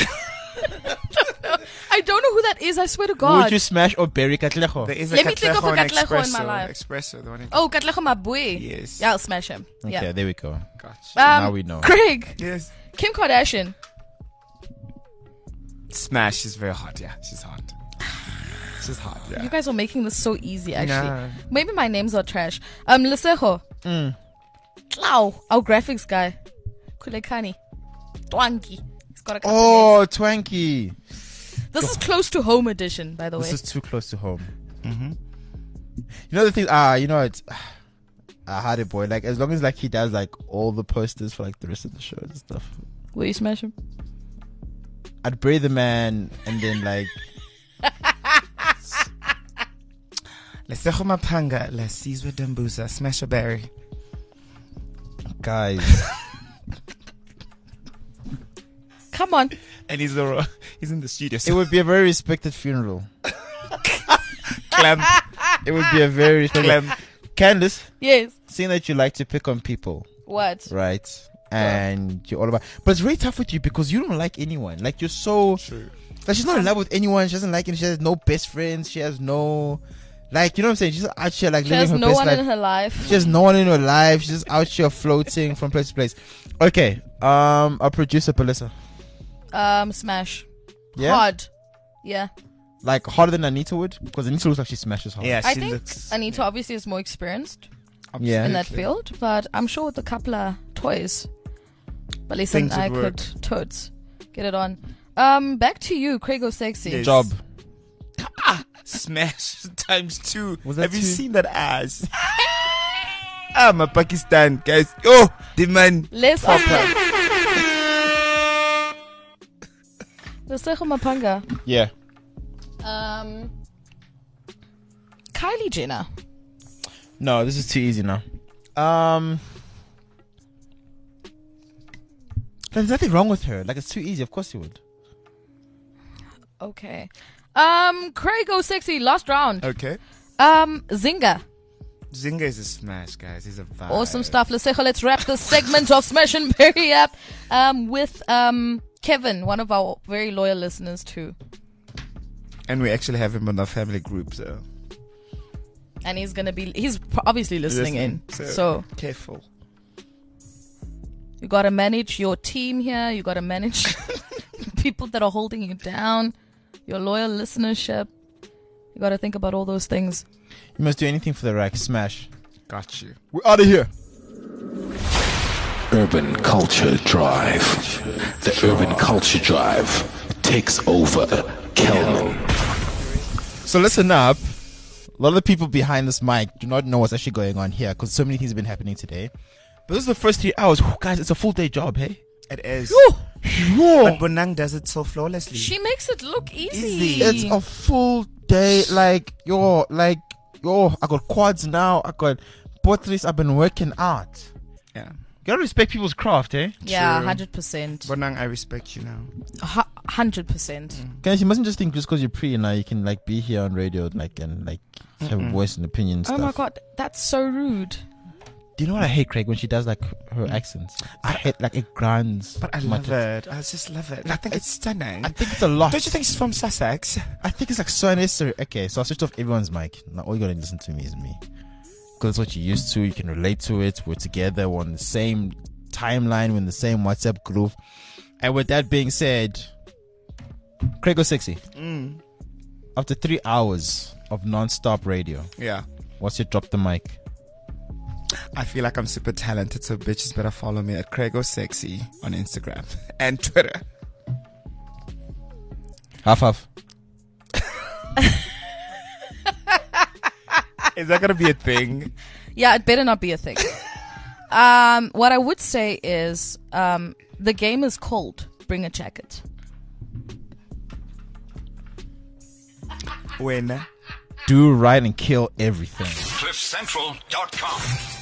[SPEAKER 4] I don't know who that is. I swear to
[SPEAKER 3] Would
[SPEAKER 4] God.
[SPEAKER 3] you smash or bury Katleho?
[SPEAKER 5] There is a
[SPEAKER 4] Let me think of a
[SPEAKER 5] Katleho and
[SPEAKER 4] Katleho in my
[SPEAKER 5] Espresso-
[SPEAKER 4] life.
[SPEAKER 5] Espresso, the one in-
[SPEAKER 4] Oh, Katleho Mabui.
[SPEAKER 5] Yes.
[SPEAKER 4] Yeah, I'll smash him.
[SPEAKER 3] Okay,
[SPEAKER 4] Yeah.
[SPEAKER 3] there we go.
[SPEAKER 5] Gotcha.
[SPEAKER 4] Um,
[SPEAKER 3] now we know.
[SPEAKER 4] Craig.
[SPEAKER 5] Yes.
[SPEAKER 4] Kim Kardashian.
[SPEAKER 5] Smash is very hot. Yeah, she's hot. She's hot. Yeah.
[SPEAKER 4] You guys are making this so easy, actually.
[SPEAKER 5] Nah.
[SPEAKER 4] Maybe my names are trash. Um, Lesejo.
[SPEAKER 3] Mm.
[SPEAKER 4] Clau. Our graphics guy. Kulekani. Twangi. He's got a couple
[SPEAKER 3] Oh, Twanky.
[SPEAKER 4] names. This is close to home edition, by the way.
[SPEAKER 3] This is too close to home.
[SPEAKER 5] Mm-hmm.
[SPEAKER 3] You know the thing? Ah, you know it's. I had it, boy. Like as long as like he does like all the posters for like the rest of the shows and stuff.
[SPEAKER 4] Will you smash him?
[SPEAKER 3] I'd bury the man and then like.
[SPEAKER 5] Lesejo Mapanga, La Sizwe Dambuza, Smash or Berry.
[SPEAKER 3] Guys.
[SPEAKER 4] Come on.
[SPEAKER 5] And he's the, he's in the studio.
[SPEAKER 3] It
[SPEAKER 5] So
[SPEAKER 3] would be a very respected funeral.
[SPEAKER 5] clam,
[SPEAKER 3] It would be a very respected.
[SPEAKER 5] clam.
[SPEAKER 3] Candice,
[SPEAKER 4] Yes.
[SPEAKER 3] seeing that you like to pick on people,
[SPEAKER 4] What?
[SPEAKER 3] right? And you're all about, but it's very tough with you because you don't like anyone. Like you're so,
[SPEAKER 5] True.
[SPEAKER 3] like she's not in love with anyone. She doesn't like it. She has no best friends. She has no, like you know what I'm saying. She's out here like
[SPEAKER 4] She
[SPEAKER 3] living
[SPEAKER 4] has
[SPEAKER 3] her
[SPEAKER 4] no
[SPEAKER 3] best
[SPEAKER 4] one
[SPEAKER 3] life.
[SPEAKER 4] in her life.
[SPEAKER 3] She has no one in her life. She's just out here floating from place to place. Okay, um, our producer Palissa,
[SPEAKER 4] Um, smash.
[SPEAKER 3] yeah,
[SPEAKER 4] Hard. Yeah.
[SPEAKER 3] like harder than Anita would because Anita looks like she smashes hard.
[SPEAKER 5] Yeah,
[SPEAKER 4] I
[SPEAKER 5] she
[SPEAKER 4] think
[SPEAKER 5] looks.
[SPEAKER 4] Anita obviously is more experienced
[SPEAKER 3] Yeah.
[SPEAKER 4] in that field, but I'm sure with a couple of toys. But listen,
[SPEAKER 5] Things would
[SPEAKER 4] I
[SPEAKER 5] work.
[SPEAKER 4] could totes get it on. Um, back to you, Craig O'Sexy.
[SPEAKER 5] Yes.
[SPEAKER 3] Job.
[SPEAKER 5] Smash times two.
[SPEAKER 3] Was that
[SPEAKER 5] Have you
[SPEAKER 3] two?
[SPEAKER 5] seen that ass? I'm a Pakistan, guys. Oh, the man.
[SPEAKER 4] Les Opera. Lesejo Mapanga.
[SPEAKER 3] Yeah.
[SPEAKER 4] Um, Kylie Jenner.
[SPEAKER 3] No, this is too easy now. Um, there's nothing wrong with her. Like it's too easy. Of course you would.
[SPEAKER 4] Okay. Um, Craig O'Sexy. Last round.
[SPEAKER 5] Okay.
[SPEAKER 4] Um, Zynga.
[SPEAKER 5] Zynga is a smash, guys. He's a vibe.
[SPEAKER 4] Awesome stuff. Lesejo, let's wrap this segment of Smash and Bury up um, with um, Kevin, one of our very loyal listeners too.
[SPEAKER 5] And we actually have him on our family group, so.
[SPEAKER 4] And he's going to be, he's obviously listening, in.
[SPEAKER 5] Listening,
[SPEAKER 4] So,
[SPEAKER 5] careful.
[SPEAKER 4] you got to manage your team here. You got to manage people that are holding you down, your loyal listenership. You got to think about all those things.
[SPEAKER 3] You must do anything for the rack. Smash.
[SPEAKER 5] Got you.
[SPEAKER 3] We're out of here.
[SPEAKER 2] Urban Culture Drive. The Urban Culture Drive takes over Kelman.
[SPEAKER 3] So listen up. A lot of the people behind this mic do not know what's actually going on here because so many things have been happening today. But this is the first three hours. Whew, guys, it's a full day job, hey?
[SPEAKER 5] It is.
[SPEAKER 3] Yo.
[SPEAKER 5] But Bonang does it so flawlessly.
[SPEAKER 4] She makes it look easy.
[SPEAKER 5] Easy.
[SPEAKER 3] It's a full day. Like, yo, like, yo, I got quads now. I got both I've been working out.
[SPEAKER 5] yeah.
[SPEAKER 3] gotta respect people's craft, eh?
[SPEAKER 4] Yeah,
[SPEAKER 5] True.
[SPEAKER 4] hundred percent.
[SPEAKER 5] Bonang, I respect you now.
[SPEAKER 4] Hundred percent.
[SPEAKER 3] Guys, you mustn't just think just because you're pretty now you can like be here on radio like and like have a voice and opinion and
[SPEAKER 4] Oh
[SPEAKER 3] stuff.
[SPEAKER 4] my god, that's so rude.
[SPEAKER 3] Do you know what I hate, Craig, when she does like her accents? I hate like it grinds.
[SPEAKER 5] But I
[SPEAKER 3] my
[SPEAKER 5] love
[SPEAKER 3] tits.
[SPEAKER 5] it. I just love it. I think it's stunning.
[SPEAKER 3] I think it's a lot.
[SPEAKER 5] Don't you think it's from Sussex?
[SPEAKER 3] I think it's like so unnecessary. Okay, so I switched off everyone's mic. Now all you gotta listen to me is me. Because it's what you're used to. You can relate to it. We're together. We're on the same timeline. We're in the same WhatsApp group. And with that being said, Craig was sexy.
[SPEAKER 5] Mm.
[SPEAKER 3] After three hours of non-stop radio,
[SPEAKER 5] Yeah.
[SPEAKER 3] what's your drop the mic?
[SPEAKER 5] I feel like I'm super talented, so bitches better follow me at CraigOSexy on Instagram and Twitter.
[SPEAKER 3] Half half.
[SPEAKER 5] Is that gonna be a thing?
[SPEAKER 4] Yeah, it better not be a thing. um, what I would say is, um, the game is cold. Bring a jacket.
[SPEAKER 5] When?
[SPEAKER 3] Do right and kill everything.
[SPEAKER 1] cliff central dot com.